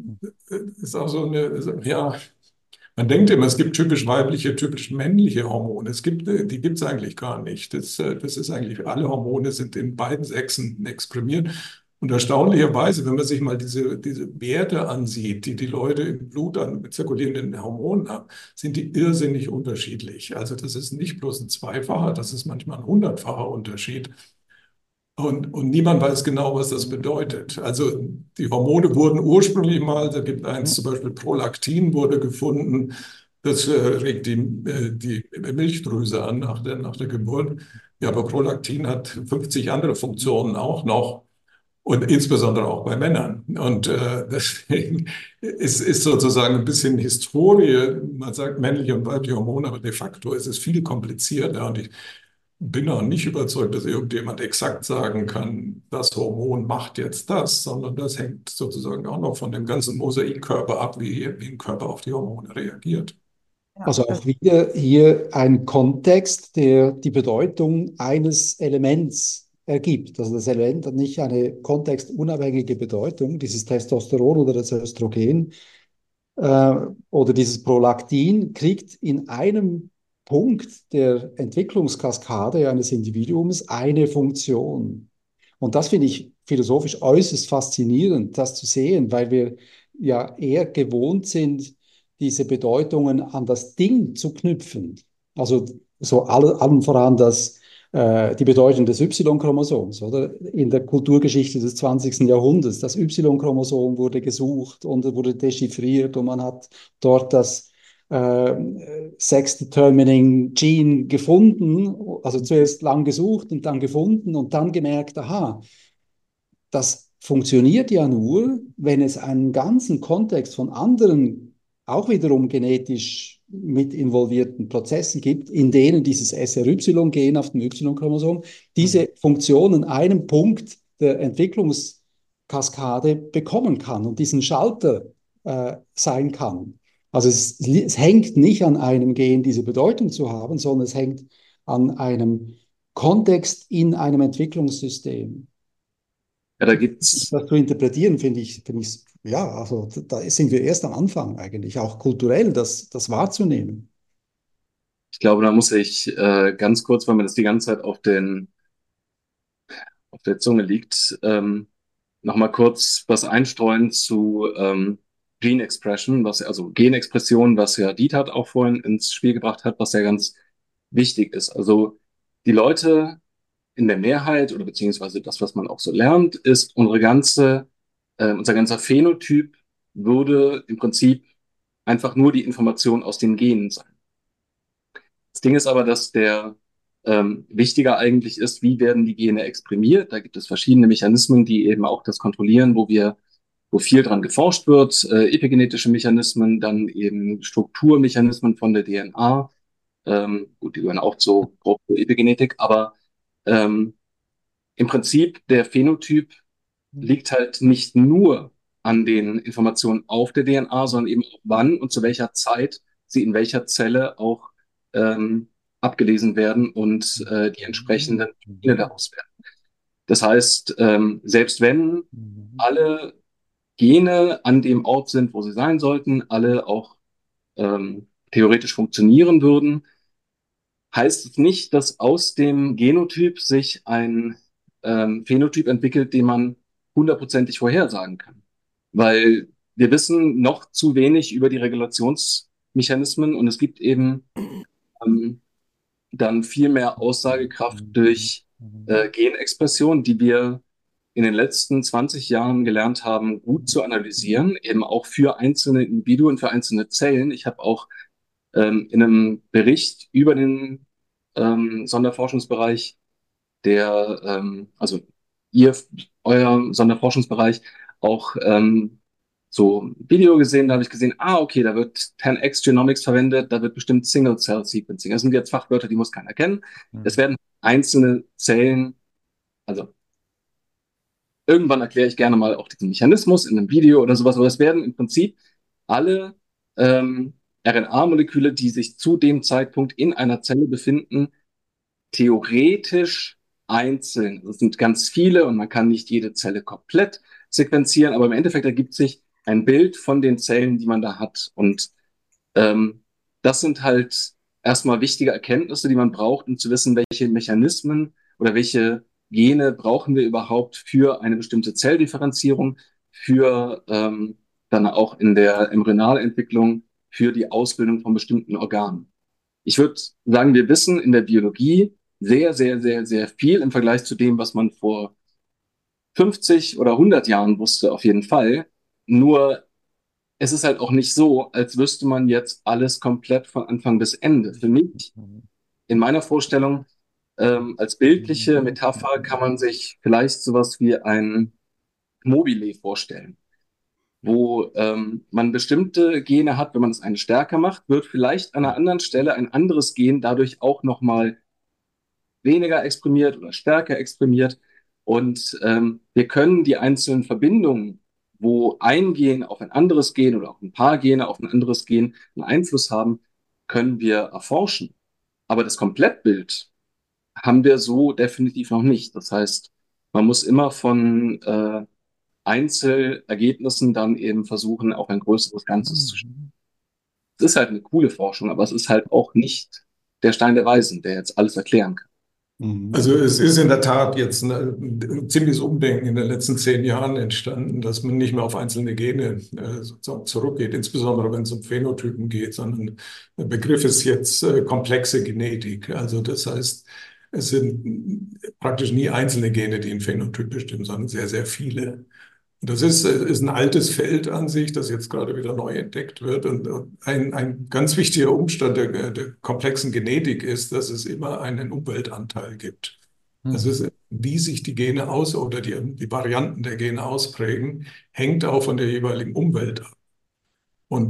so eine, ja. Man denkt immer, es gibt typisch weibliche, typisch männliche Hormone. Die gibt es eigentlich gar nicht. Das ist eigentlich, alle Hormone sind in beiden Sexen exprimiert. Und erstaunlicherweise, wenn man sich mal diese Werte ansieht, die die Leute im Blut an zirkulierenden Hormonen haben, sind die irrsinnig unterschiedlich. Also das ist nicht bloß ein zweifacher, das ist manchmal ein hundertfacher Unterschied. Und niemand weiß genau, was das bedeutet. Also die Hormone wurden ursprünglich mal, da gibt eins zum Beispiel Prolaktin wurde gefunden, das regt die Milchdrüse an nach der Geburt. Ja, aber Prolaktin hat 50 andere Funktionen auch noch und insbesondere auch bei Männern. Und deswegen ist sozusagen ein bisschen Historie, man sagt männliche und weibliche Hormone, aber de facto ist es viel komplizierter. Und bin auch nicht überzeugt, dass irgendjemand exakt sagen kann, das Hormon macht jetzt das, sondern das hängt sozusagen auch noch von dem ganzen Mosaikkörper ab, wie ein Körper auf die Hormone reagiert. Ja, Also auch wieder hier ein Kontext, der die Bedeutung eines Elements ergibt. Also das Element hat nicht eine kontextunabhängige Bedeutung, dieses Testosteron oder das Östrogen, oder dieses Prolaktin kriegt in einem Punkt der Entwicklungskaskade eines Individuums eine Funktion. Und das finde ich philosophisch äußerst faszinierend, das zu sehen, weil wir ja eher gewohnt sind, diese Bedeutungen an das Ding zu knüpfen. Also so allem voran die Bedeutung des Y-Chromosoms, oder? In der Kulturgeschichte des 20. Jahrhunderts. Das Y-Chromosom wurde gesucht und wurde dechiffriert und man hat dort das Sex-Determining Gene gefunden, also zuerst lang gesucht und dann gefunden und dann gemerkt, aha, das funktioniert ja nur, wenn es einen ganzen Kontext von anderen, auch wiederum genetisch mit involvierten Prozessen gibt, in denen dieses SRY-Gen auf dem Y-Chromosom diese Funktion an einem Punkt der Entwicklungskaskade bekommen kann und diesen Schalter sein kann. Also es hängt nicht an einem Gen, diese Bedeutung zu haben, sondern es hängt an einem Kontext in einem Entwicklungssystem. Ja, da gibt's, Das zu interpretieren, finde ich, ja, also da sind wir erst am Anfang eigentlich, auch kulturell das wahrzunehmen. ich glaube, da muss ich ganz kurz, weil mir das die ganze Zeit auf der Zunge liegt, nochmal kurz was einstreuen zu Gene Expression, also Genexpression, was ja Dieter auch vorhin ins Spiel gebracht hat, was ja ganz wichtig ist. Also die Leute in der Mehrheit oder beziehungsweise das, was man auch so lernt, ist unser ganzer Phänotyp würde im Prinzip einfach nur die Information aus den Genen sein. Das Ding ist aber, dass der wichtiger eigentlich ist, wie werden die Gene exprimiert. Da gibt es verschiedene Mechanismen, die eben auch das kontrollieren, wo viel dran geforscht wird, epigenetische Mechanismen, dann eben Strukturmechanismen von der DNA. Gut, die gehören auch so grob zur Epigenetik, aber ähm, im Prinzip der Phänotyp liegt halt nicht nur an den Informationen auf der DNA, sondern eben auch wann und zu welcher Zeit sie in welcher Zelle auch abgelesen werden und die entsprechenden Proteine daraus werden. Das heißt, selbst wenn alle Gene an dem Ort sind, wo sie sein sollten, alle auch theoretisch funktionieren würden, heißt es nicht, dass aus dem Genotyp sich ein Phänotyp entwickelt, den man hundertprozentig vorhersagen kann. Weil wir wissen noch zu wenig über die Regulationsmechanismen und es gibt eben ähm, dann viel mehr Aussagekraft durch Genexpression, die wir in den letzten 20 Jahren gelernt haben, gut zu analysieren, eben auch für einzelne Individuen, für einzelne Zellen. Ich habe auch in einem Bericht über den Sonderforschungsbereich also ihr, euer Sonderforschungsbereich, auch so ein Video gesehen, da habe ich gesehen, okay, da wird 10x Genomics verwendet, da wird bestimmt Single-Cell-Sequencing. Das sind jetzt Fachwörter, die muss keiner kennen. Es werden einzelne Zellen, also irgendwann erkläre ich gerne mal auch diesen Mechanismus in einem Video oder sowas, aber es werden im Prinzip alle RNA-Moleküle, die sich zu dem Zeitpunkt in einer Zelle befinden, theoretisch einzeln. Das sind ganz viele und man kann nicht jede Zelle komplett sequenzieren, aber im Endeffekt ergibt sich ein Bild von den Zellen, die man da hat. Und das sind halt erstmal wichtige Erkenntnisse, die man braucht, um zu wissen, welche Mechanismen oder welche Gene brauchen wir überhaupt für eine bestimmte Zelldifferenzierung, für dann auch in der Embryonalentwicklung, für die Ausbildung von bestimmten Organen. Ich würde sagen, wir wissen in der Biologie sehr, sehr, sehr, sehr viel im Vergleich zu dem, was man vor 50 oder 100 Jahren wusste, auf jeden Fall. Nur es ist halt auch nicht so, als wüsste man jetzt alles komplett von Anfang bis Ende. Für mich, in meiner Vorstellung, als bildliche Metapher kann man sich vielleicht sowas wie ein Mobile vorstellen, wo man bestimmte Gene hat, wenn man es eine stärker macht, wird vielleicht an einer anderen Stelle ein anderes Gen dadurch auch nochmal weniger exprimiert oder stärker exprimiert. Und wir können die einzelnen Verbindungen, wo ein Gen auf ein anderes Gen oder auch ein paar Gene auf ein anderes Gen einen Einfluss haben, können wir erforschen. Aber das Komplettbild haben wir so definitiv noch nicht. Das heißt, man muss immer von Einzelergebnissen dann eben versuchen, auch ein größeres Ganzes zu schaffen. Es ist halt eine coole Forschung, aber es ist halt auch nicht der Stein der Weisen, der jetzt alles erklären kann. Also es ist in der Tat jetzt ein ziemliches Umdenken in den letzten 10 Jahren entstanden, dass man nicht mehr auf einzelne Gene sozusagen zurückgeht, insbesondere wenn es um Phänotypen geht, sondern der Begriff ist jetzt komplexe Genetik. Also das heißt, es sind praktisch nie einzelne Gene, die einen Phänotyp bestimmen, sondern sehr, sehr viele. Das ist ein altes Feld an sich, das jetzt gerade wieder neu entdeckt wird. Und ein ganz wichtiger Umstand der komplexen Genetik ist, dass es immer einen Umweltanteil gibt. Also wie sich die Gene oder die Varianten der Gene ausprägen, hängt auch von der jeweiligen Umwelt ab. Und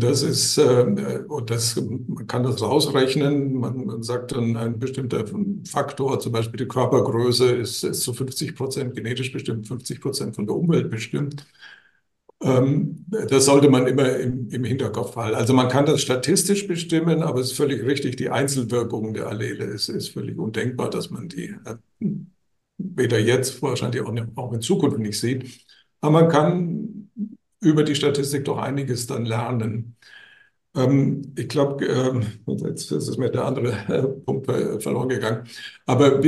man kann das rausrechnen. Man sagt dann, ein bestimmter Faktor, zum Beispiel die Körpergröße, ist zu 50% genetisch bestimmt, 50% von der Umwelt bestimmt. Das sollte man immer im Hinterkopf behalten. Also man kann das statistisch bestimmen, aber es ist völlig richtig, die Einzelwirkung der Allele ist völlig undenkbar, dass man die weder jetzt, wahrscheinlich auch in Zukunft nicht sieht. Aber man kann über die Statistik doch einiges dann lernen. Ich glaube, jetzt ist mir der andere Punkt verloren gegangen. Aber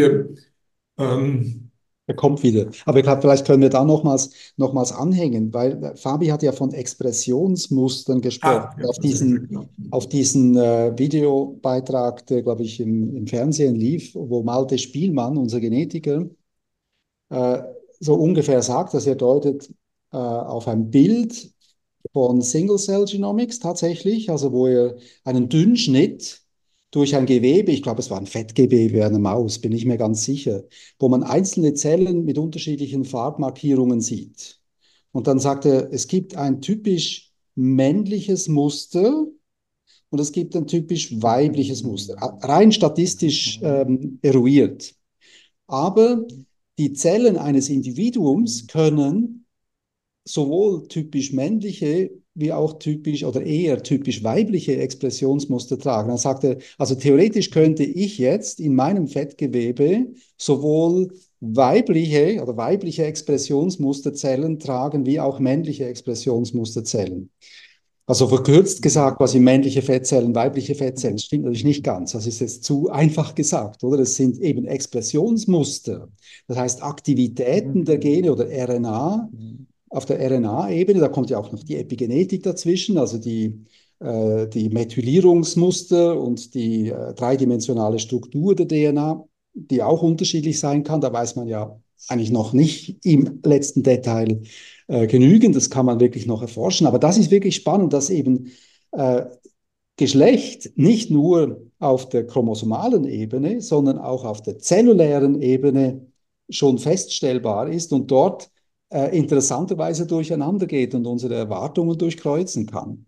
er kommt wieder. Aber ich glaube, vielleicht können wir da nochmals anhängen, weil Fabi hat ja von Expressionsmustern gesprochen. Auf diesen Videobeitrag, der, glaube ich, im Fernsehen lief, wo Malte Spielmann, unser Genetiker, so ungefähr sagt, dass er deutet auf ein Bild von Single-Cell Genomics tatsächlich, also wo er einen Dünnschnitt durch ein Gewebe, ich glaube, es war ein Fettgewebe einer Maus, bin ich mir ganz sicher, wo man einzelne Zellen mit unterschiedlichen Farbmarkierungen sieht. Und dann sagt er, es gibt ein typisch männliches Muster und es gibt ein typisch weibliches Muster, rein statistisch eruiert. Aber die Zellen eines Individuums können sowohl typisch männliche wie auch typisch oder eher typisch weibliche Expressionsmuster tragen. Dann sagt er, also theoretisch könnte ich jetzt in meinem Fettgewebe sowohl weibliche Expressionsmusterzellen tragen wie auch männliche Expressionsmusterzellen. Also verkürzt gesagt, quasi männliche Fettzellen, weibliche Fettzellen. Das stimmt natürlich nicht ganz. Das ist jetzt zu einfach gesagt, oder? Das sind eben Expressionsmuster. Das heißt Aktivitäten der Gene oder RNA auf der RNA-Ebene. Da kommt ja auch noch die Epigenetik dazwischen, also die Methylierungsmuster und die dreidimensionale Struktur der DNA, die auch unterschiedlich sein kann. Da weiß man ja eigentlich noch nicht im letzten Detail genügend. Das kann man wirklich noch erforschen. Aber das ist wirklich spannend, dass eben Geschlecht nicht nur auf der chromosomalen Ebene, sondern auch auf der zellulären Ebene schon feststellbar ist und dort interessanterweise durcheinander geht und unsere Erwartungen durchkreuzen kann.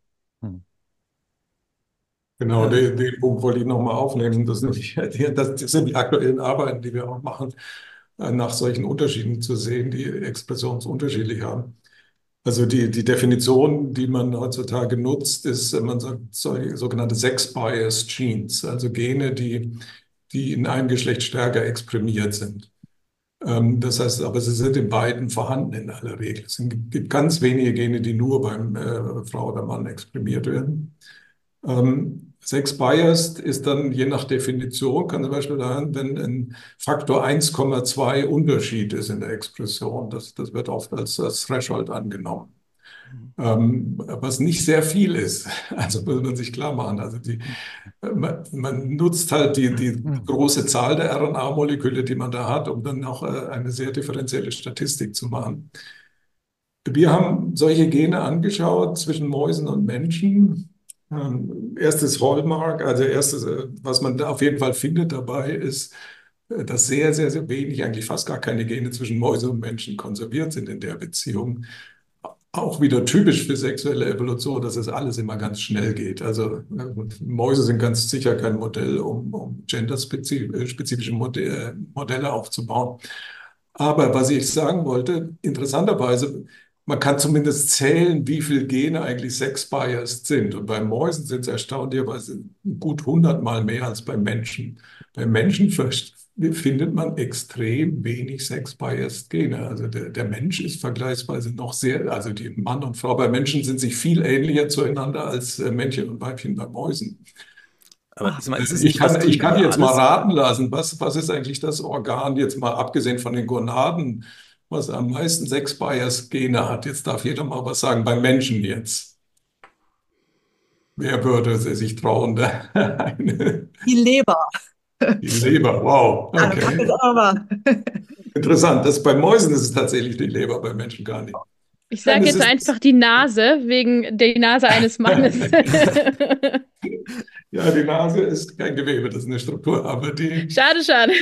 Genau, den Punkt wollte ich nochmal aufnehmen. Das sind die aktuellen Arbeiten, die wir auch machen, nach solchen Unterschieden zu sehen, die expressionsunterschiedlich haben. Also die Definition, die man heutzutage nutzt, ist, man sagt, sogenannte Sex-Biased Genes, also Gene, die in einem Geschlecht stärker exprimiert sind. Das heißt, aber sie sind in beiden vorhanden in aller Regel. Es gibt ganz wenige Gene, die nur beim Frau oder Mann exprimiert werden. Sex-Biased ist dann je nach Definition, kann zum Beispiel sein, wenn ein Faktor 1,2 Unterschied ist in der Expression. Das wird oft als Threshold angenommen. Was nicht sehr viel ist. Also muss man sich klar machen. Also man nutzt halt die große Zahl der RNA-Moleküle, die man da hat, um dann auch eine sehr differenzielle Statistik zu machen. Wir haben solche Gene angeschaut zwischen Mäusen und Menschen. Erstes Hallmark, also erstes, was man da auf jeden Fall findet dabei, ist, dass sehr, sehr, sehr wenig, eigentlich fast gar keine Gene zwischen Mäusen und Menschen konserviert sind in der Beziehung. auch wieder typisch für sexuelle Evolution, dass es alles immer ganz schnell geht. Also Mäuse sind ganz sicher kein Modell, um genderspezifische Modelle aufzubauen. Aber was ich sagen wollte, interessanterweise, man kann zumindest zählen, wie viele Gene eigentlich sex-biased sind. Und bei Mäusen sind es erstaunlicherweise gut 100-mal mehr als bei Menschen. Bei Menschen findet man extrem wenig sex-biased Gene. Also der Mensch ist vergleichsweise noch sehr, also die Mann und Frau bei Menschen sind sich viel ähnlicher zueinander als Männchen und Weibchen bei Mäusen. Aber ich meine, ist es Ich nicht was kann, ich kann jetzt mal Triviales? raten lassen, was ist eigentlich das Organ, jetzt mal abgesehen von den Gonaden, was am meisten Sex-Bias-Gene hat? Jetzt darf jeder mal was sagen, beim Menschen jetzt. Wer würde sich trauen? Die Leber. Die Leber, wow, Ja, das okay. ist aber. Interessant, bei Mäusen ist es tatsächlich die Leber, bei Menschen gar nicht. Ich Nein, sage es jetzt ist, einfach die Nase, wegen der Nase eines Mannes. ja, die Nase ist kein Gewebe, das ist eine Struktur, aber Schade, schade.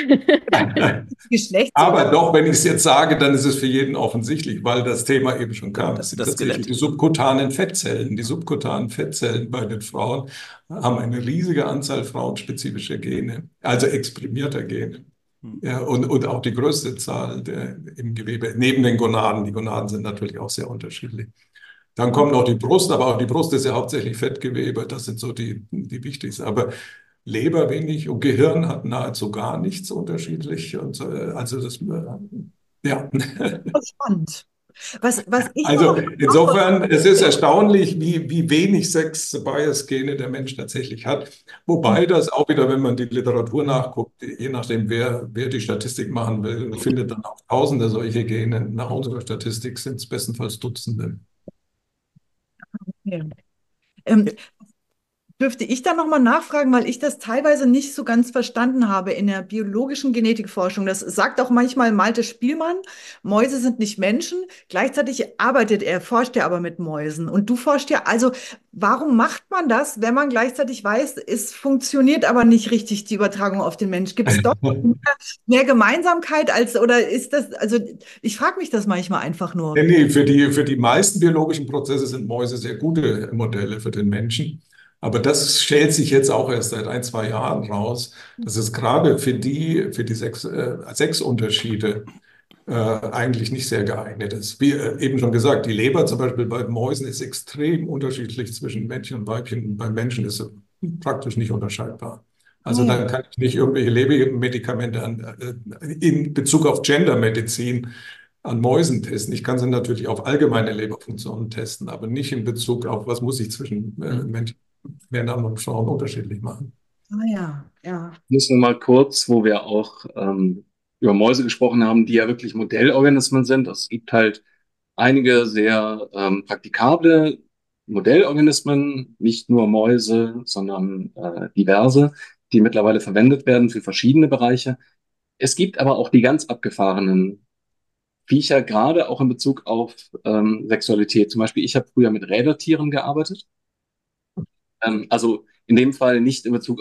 aber doch, wenn ich es jetzt sage, dann ist es für jeden offensichtlich, weil das Thema eben schon kam. Es sind Das tatsächlich Skelett. die subkutanen Fettzellen. Die subkutanen Fettzellen bei den Frauen haben eine riesige Anzahl frauenspezifischer Gene, also exprimierter Gene. Ja, und auch die größte Zahl im Gewebe, neben den Gonaden. Die Gonaden sind natürlich auch sehr unterschiedlich. Dann kommt noch die Brust, aber auch die Brust ist ja hauptsächlich Fettgewebe. Das sind so die wichtigsten. Aber Leber wenig und Gehirn hat nahezu gar nichts unterschiedlich. Und also ja. Spannend. Was ich Also noch insofern, es ist erstaunlich, wie wenig Sex-Bias-Gene der Mensch tatsächlich hat. Wobei das auch wieder, wenn man die Literatur nachguckt, je nachdem, wer die Statistik machen will, findet dann auch Tausende solche Gene. Nach unserer Statistik sind es bestenfalls Dutzende. Ja. Ähm, Dürfte ich da nochmal nachfragen, weil ich das teilweise nicht so ganz verstanden habe in der biologischen Genetikforschung. Das sagt auch manchmal Malte Spielmann, Mäuse sind nicht Menschen. Gleichzeitig forscht er aber mit Mäusen. Und du forschst ja, also warum macht man das, wenn man gleichzeitig weiß, es funktioniert aber nicht richtig, die Übertragung auf den Mensch? Gibt es doch mehr Gemeinsamkeit oder ist das, also ich frage mich das manchmal einfach nur. Nee, für die meisten biologischen Prozesse sind Mäuse sehr gute Modelle für den Menschen. Aber das stellt sich jetzt auch erst seit 1, 2 Jahren raus, dass es gerade für die Sexunterschiede eigentlich nicht sehr geeignet ist. Wie eben schon gesagt, die Leber zum Beispiel bei Mäusen ist extrem unterschiedlich zwischen Männchen und Weibchen. Und beim Menschen ist sie praktisch nicht unterscheidbar. Also Ja. dann kann ich nicht irgendwelche Lebensmedikamente in Bezug auf Gendermedizin an Mäusen testen. Ich kann sie natürlich auf allgemeine Leberfunktionen testen, aber nicht in Bezug auf, was muss ich zwischen Menschen, Männern und Frauen unterschiedlich machen. Ah ja, ja. Müssen wir mal kurz, wo wir auch über Mäuse gesprochen haben, die ja wirklich Modellorganismen sind. Es gibt halt einige sehr praktikable Modellorganismen, nicht nur Mäuse, sondern diverse, die mittlerweile verwendet werden für verschiedene Bereiche. Es gibt aber auch die ganz abgefahrenen Viecher, gerade auch in Bezug auf Sexualität. Zum Beispiel, ich habe früher mit Rädertieren gearbeitet. Also in dem Fall nicht in Bezug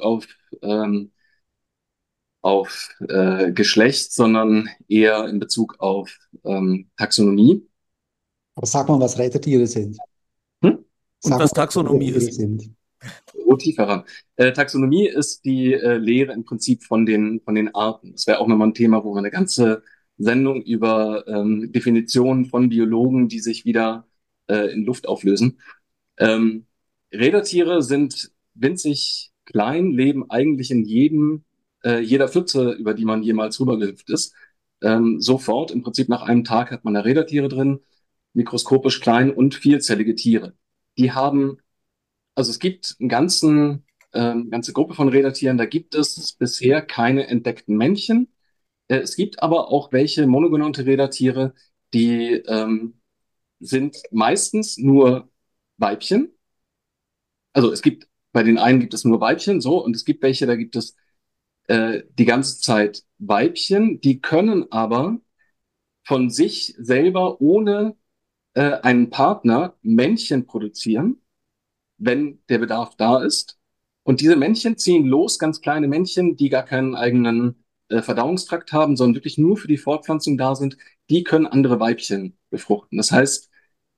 auf Geschlecht, sondern eher in Bezug auf Taxonomie. Aber sag mal, was Rädertiere sind. Hm? Und Sag was mal, Taxonomie Rädertiere ist. sind. Wo tiefer ran. Taxonomie ist die Lehre im Prinzip von den Arten. Das wäre auch nochmal ein Thema, wo wir eine ganze Sendung über Definitionen von Biologen, die sich wieder in Luft auflösen. Ähm, Rädertiere sind winzig klein, leben eigentlich in jeder Pfütze, über die man jemals rübergehüpft ist. Sofort, im Prinzip nach einem Tag hat man da Rädertiere drin, mikroskopisch klein und vielzellige Tiere. Die haben, also es gibt ganze Gruppe von Rädertieren, da gibt es bisher keine entdeckten Männchen. Es gibt aber auch welche monogenonte Rädertiere, die sind meistens nur Weibchen. Also bei den einen gibt es nur Weibchen, so, und es gibt welche, da gibt es die ganze Zeit Weibchen, die können aber von sich selber ohne einen Partner Männchen produzieren, wenn der Bedarf da ist. Und diese Männchen ziehen los, ganz kleine Männchen, die gar keinen eigenen Verdauungstrakt haben, sondern wirklich nur für die Fortpflanzung da sind. Die können andere Weibchen befruchten. Das heißt,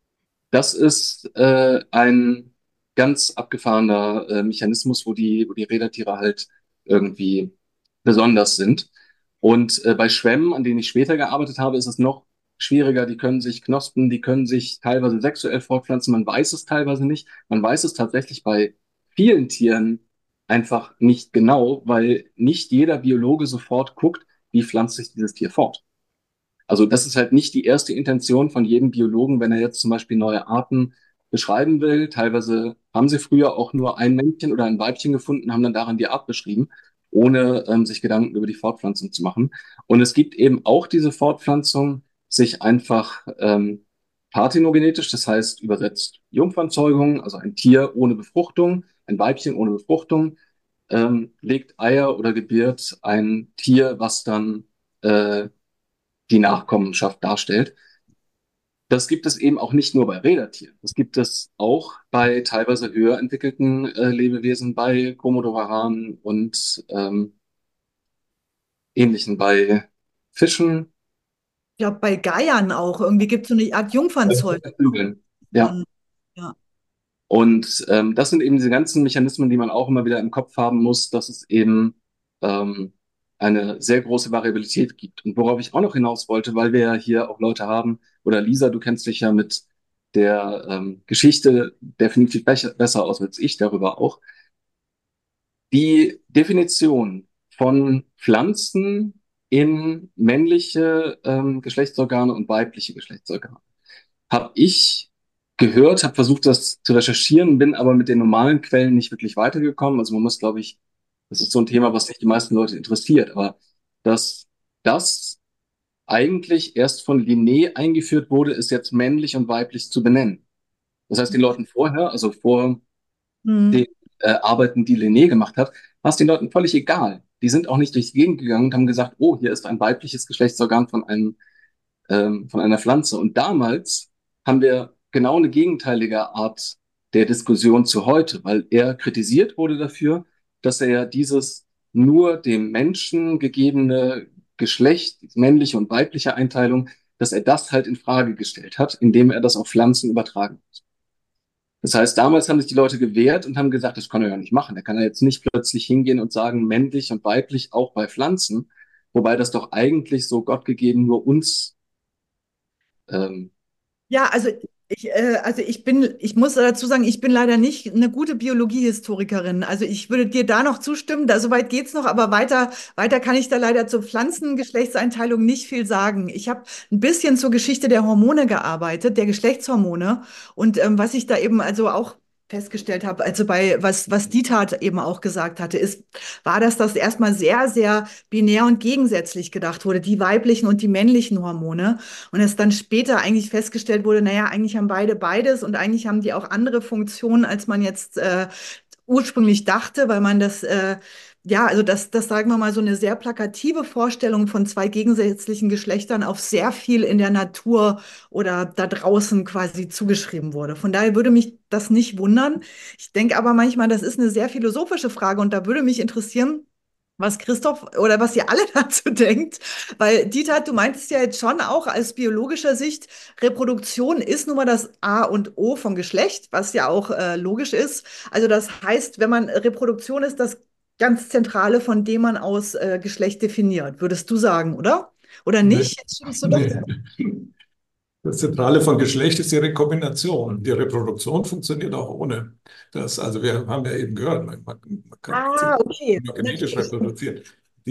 Das ist ein ganz abgefahrener Mechanismus, wo die Rädertiere halt irgendwie besonders sind. Und bei Schwämmen, an denen ich später gearbeitet habe, ist es noch schwieriger. Die können sich Knospen, die können sich teilweise sexuell fortpflanzen. Man weiß es teilweise nicht. Man weiß es tatsächlich bei vielen Tieren einfach nicht genau, weil nicht jeder Biologe sofort guckt, wie pflanzt sich dieses Tier fort. Also das ist halt nicht die erste Intention von jedem Biologen, wenn er jetzt zum Beispiel neue Arten beschreiben will. Teilweise haben sie früher auch nur ein Männchen oder ein Weibchen gefunden, haben dann daran die Art beschrieben, ohne sich Gedanken über die Fortpflanzung zu machen. Und es gibt eben auch diese Fortpflanzung, sich einfach parthenogenetisch, das heißt übersetzt Jungfernzeugung, also ein Tier ohne Befruchtung, ein Weibchen ohne Befruchtung, legt Eier oder gebiert ein Tier, was dann die Nachkommenschaft darstellt. Das gibt es eben auch nicht nur bei Rädertieren. Das gibt es auch bei teilweise höher entwickelten Lebewesen, bei Komodowaran und ähnlichen, bei Fischen. Ich glaube, bei Geiern auch. Irgendwie gibt es so eine Art Jungfernzeug. Vögeln. Ja. Ja. Und das sind eben diese ganzen Mechanismen, die man auch immer wieder im Kopf haben muss, dass es eben ähm, eine sehr große Variabilität gibt. Und worauf ich auch noch hinaus wollte, weil wir ja hier auch Leute haben, oder Lisa, du kennst dich ja mit der Geschichte definitiv besser aus als ich, darüber auch. Die Definition von Pflanzen in männliche Geschlechtsorgane und weibliche Geschlechtsorgane habe ich gehört, habe versucht, das zu recherchieren, bin aber mit den normalen Quellen nicht wirklich weitergekommen. Also man muss, glaube ich, das ist so ein Thema, was nicht die meisten Leute interessiert, aber dass das eigentlich erst von Linné eingeführt wurde, ist jetzt männlich und weiblich zu benennen. Das heißt, den Leuten vorher, also vor den Hm. Arbeiten, die Linné gemacht hat, war es den Leuten völlig egal. Die sind auch nicht durch die Gegend gegangen und haben gesagt, oh, hier ist ein weibliches Geschlechtsorgan von einer Pflanze. Und damals haben wir genau eine gegenteilige Art der Diskussion zu heute, weil er kritisiert wurde dafür, dass er ja dieses nur dem Menschen gegebene Geschlecht, männliche und weibliche Einteilung, dass er das halt in Frage gestellt hat, indem er das auf Pflanzen übertragen hat. Das heißt, damals haben sich die Leute gewehrt und haben gesagt, das kann er ja nicht machen. Er kann ja jetzt nicht plötzlich hingehen und sagen, männlich und weiblich auch bei Pflanzen, wobei das doch eigentlich so gottgegeben nur uns ähm, Ja, also ich muss dazu sagen, ich bin leider nicht eine gute Biologiehistorikerin. Also ich würde dir da noch zustimmen, da soweit geht's noch, aber weiter kann ich da leider zur Pflanzengeschlechtseinteilung nicht viel sagen. Ich habe ein bisschen zur Geschichte der Hormone gearbeitet, der Geschlechtshormone. Und was ich da eben also auch festgestellt habe, also was Dieter eben auch gesagt hatte, war, dass das erstmal sehr, sehr binär und gegensätzlich gedacht wurde, die weiblichen und die männlichen Hormone. Und es dann später eigentlich festgestellt wurde, naja, eigentlich haben beide beides und eigentlich haben die auch andere Funktionen, als man jetzt ursprünglich dachte, weil man ja, also das sagen wir mal, so eine sehr plakative Vorstellung von zwei gegensätzlichen Geschlechtern auf sehr viel in der Natur oder da draußen quasi zugeschrieben wurde. Von daher würde mich das nicht wundern. Ich denke aber manchmal, das ist eine sehr philosophische Frage und da würde mich interessieren, was Christoph oder was ihr alle dazu denkt. Weil Dieter, du meintest ja jetzt schon auch aus biologischer Sicht, Reproduktion ist nun mal das A und O vom Geschlecht, was ja auch logisch ist. Also das heißt, wenn man Reproduktion ist das ganz Zentrale, von dem man aus Geschlecht definiert, würdest du sagen, oder? Oder Nee, nicht? Jetzt stimmst du doch. nee. Das Zentrale von Geschlecht ist die Rekombination. Die Reproduktion funktioniert auch ohne das. Also wir haben ja eben gehört, man kann Ah, okay. nur genetisch reproduzieren.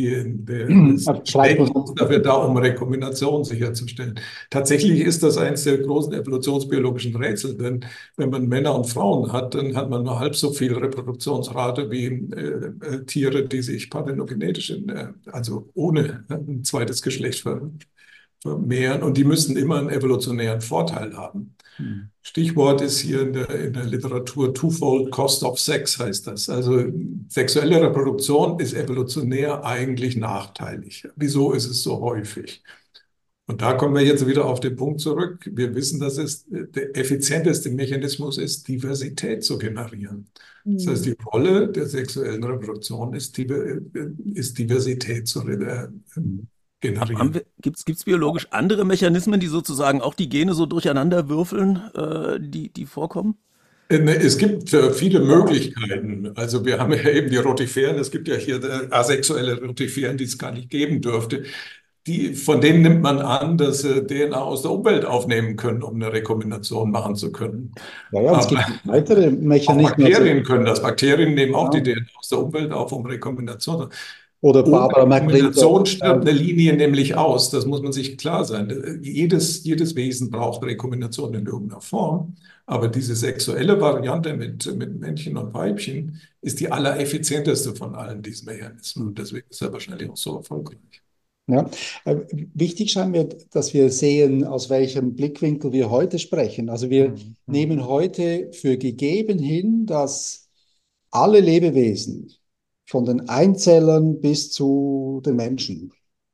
Das Aber vielleicht Geschlecht muss ist dafür da, um Rekombination sicherzustellen. Tatsächlich ist das eines der großen evolutionsbiologischen Rätsel, denn wenn man Männer und Frauen hat, dann hat man nur halb so viel Reproduktionsrate wie Tiere, die sich parthenogenetisch, also ohne ein zweites Geschlecht vermehren, und die müssen immer einen evolutionären Vorteil haben. man. Stichwort ist hier in der Literatur Twofold Cost of Sex heißt das. Also sexuelle Reproduktion ist evolutionär eigentlich nachteilig. Wieso ist es so häufig? Und da kommen wir jetzt wieder auf den Punkt zurück. Wir wissen, dass es der effizienteste Mechanismus ist, Diversität zu generieren. Das heißt, Hm. die Rolle der sexuellen Reproduktion ist Diversität zu generieren. Gibt's biologisch andere Mechanismen, die sozusagen auch die Gene so durcheinander würfeln, die vorkommen? Es gibt viele Möglichkeiten. Also wir haben ja eben die Rotiferen, es gibt ja hier asexuelle Rotiferen, die es gar nicht geben dürfte. Von denen nimmt man an, dass sie DNA aus der Umwelt aufnehmen können, um eine Rekombination machen zu können. Ja, und es gibt Aber weitere auch Mechanismen. Bakterien können das. Bakterien nehmen auch die Ja. DNA aus der Umwelt auf, um Rekombination. Oder Ohne Barbara Rekombination McClintock. stirbt eine Linie nämlich aus. Das muss man sich klar sein. Jedes Wesen braucht Rekombination in irgendeiner Form. Aber diese sexuelle Variante mit Männchen und Weibchen ist die allereffizienteste von allen diesen Mechanismen. Und deswegen ist er wahrscheinlich auch so erfolgreich. Ja, wichtig scheint mir, dass wir sehen, aus welchem Blickwinkel wir heute sprechen. Also wir nehmen heute für gegeben hin, dass alle Lebewesen, von den Einzellern bis zu den Menschen,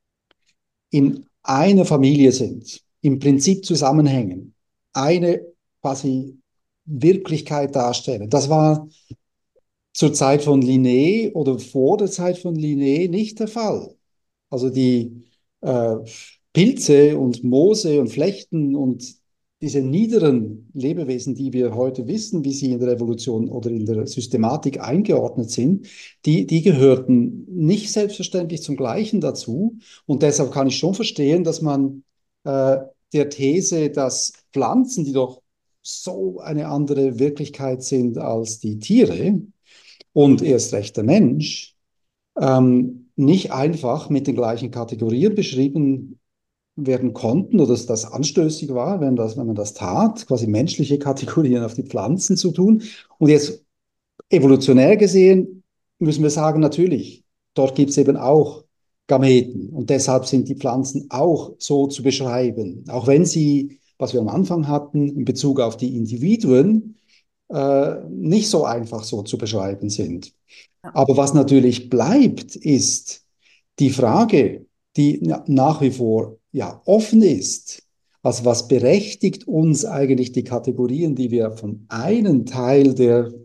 in einer Familie sind, im Prinzip zusammenhängen, eine quasi Wirklichkeit darstellen. Das war zur Zeit von Linné oder vor der Zeit von Linné nicht der Fall. Also die äh, Pilze und Moose und Flechten und diese niederen Lebewesen, die wir heute wissen, wie sie in der Evolution oder in der Systematik eingeordnet sind, die gehörten nicht selbstverständlich zum Gleichen dazu. Und deshalb kann ich schon verstehen, dass man der These, dass Pflanzen, die doch so eine andere Wirklichkeit sind als die Tiere und erst recht der Mensch, nicht einfach mit den gleichen Kategorien beschrieben werden konnten oder dass das anstößig war, wenn man das tat, quasi menschliche Kategorien auf die Pflanzen zu tun. Und jetzt evolutionär gesehen müssen wir sagen, natürlich, dort gibt es eben auch Gameten und deshalb sind die Pflanzen auch so zu beschreiben, auch wenn sie, was wir am Anfang hatten, in Bezug auf die Individuen, nicht so einfach so zu beschreiben sind. Aber was natürlich bleibt, ist die Frage, die nach wie vor ja offen ist. Also was berechtigt uns eigentlich die Kategorien, die wir vom einen Teil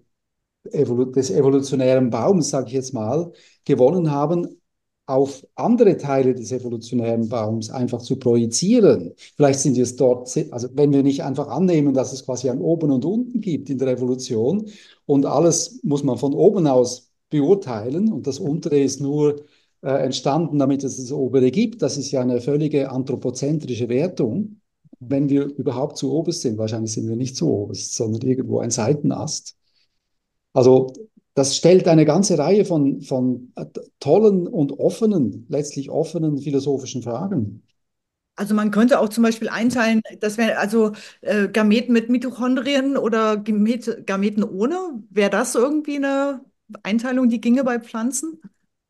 des evolutionären Baums, sage ich jetzt mal, gewonnen haben, auf andere Teile des evolutionären Baums einfach zu projizieren. Vielleicht sind es dort, also wenn wir nicht einfach annehmen, dass es quasi ein Oben und Unten gibt in der Evolution und alles muss man von oben aus beurteilen und das Untere ist nur entstanden, damit es das Obere gibt. Das ist ja eine völlige anthropozentrische Wertung. Wenn wir überhaupt zu oberst sind, wahrscheinlich sind wir nicht zu oberst, sondern irgendwo ein Seitenast. Also das stellt eine ganze Reihe von tollen und offenen, letztlich offenen philosophischen Fragen. Also man könnte auch zum Beispiel einteilen, das wäre also Gameten mit Mitochondrien oder Gameten ohne. Wäre das irgendwie eine Einteilung, die ginge bei Pflanzen?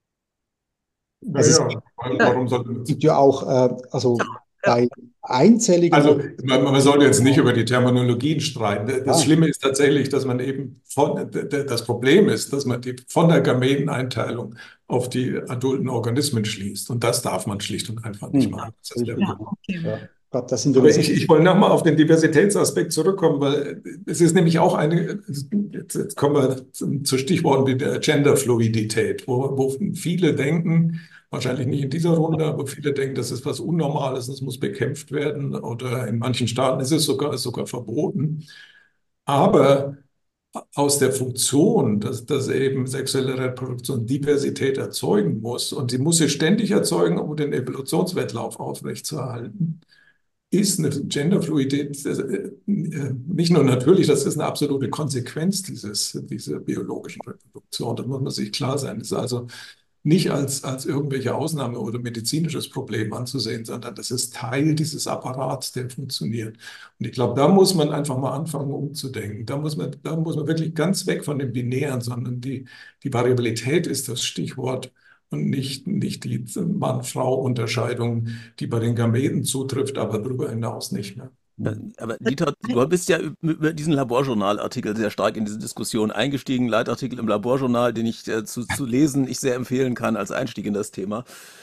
Also es Naja, Ja, warum sollte man gibt ja auch, also ja. bei einzelligen Also man sollte jetzt nicht Organismen, über die Terminologien streiten. Das ja, Schlimme ist tatsächlich, dass man eben das Problem ist, dass man von der Gameteneinteilung auf die adulten Organismen schließt. Und das darf man schlicht und einfach nicht machen. Das ist der richtig. Ja, Punkt. okay. Ja, ich glaube, das sind wir Aber uns. ich wollte nochmal auf den Diversitätsaspekt zurückkommen, weil es ist nämlich auch jetzt kommen wir zu Stichworten wie der Genderfluidität, wo viele denken, wahrscheinlich nicht in dieser Runde, aber viele denken, das ist was Unnormales, das muss bekämpft werden oder in manchen Staaten ist es sogar verboten. Aber aus der Funktion, dass eben sexuelle Reproduktion Diversität erzeugen muss und sie muss sie ständig erzeugen, um den Evolutionswettlauf aufrechtzuerhalten, ist eine Genderfluidität nicht nur natürlich, das ist eine absolute Konsequenz dieser biologischen Reproduktion. Da muss man sich klar sein. Das ist also nicht als irgendwelche Ausnahme oder medizinisches Problem anzusehen, sondern das ist Teil dieses Apparats, der funktioniert. Und ich glaube, da muss man einfach mal anfangen, umzudenken. Da muss man wirklich ganz weg von dem Binären, sondern die Variabilität ist das Stichwort und nicht die Mann-Frau-Unterscheidung, die bei den Gameten zutrifft, aber darüber hinaus nicht mehr. Aber Dieter, du bist ja über diesen Laborjournal-Artikel sehr stark in diese Diskussion eingestiegen. Leitartikel im Laborjournal, den ich zu lesen ich sehr empfehlen kann als Einstieg in das Thema.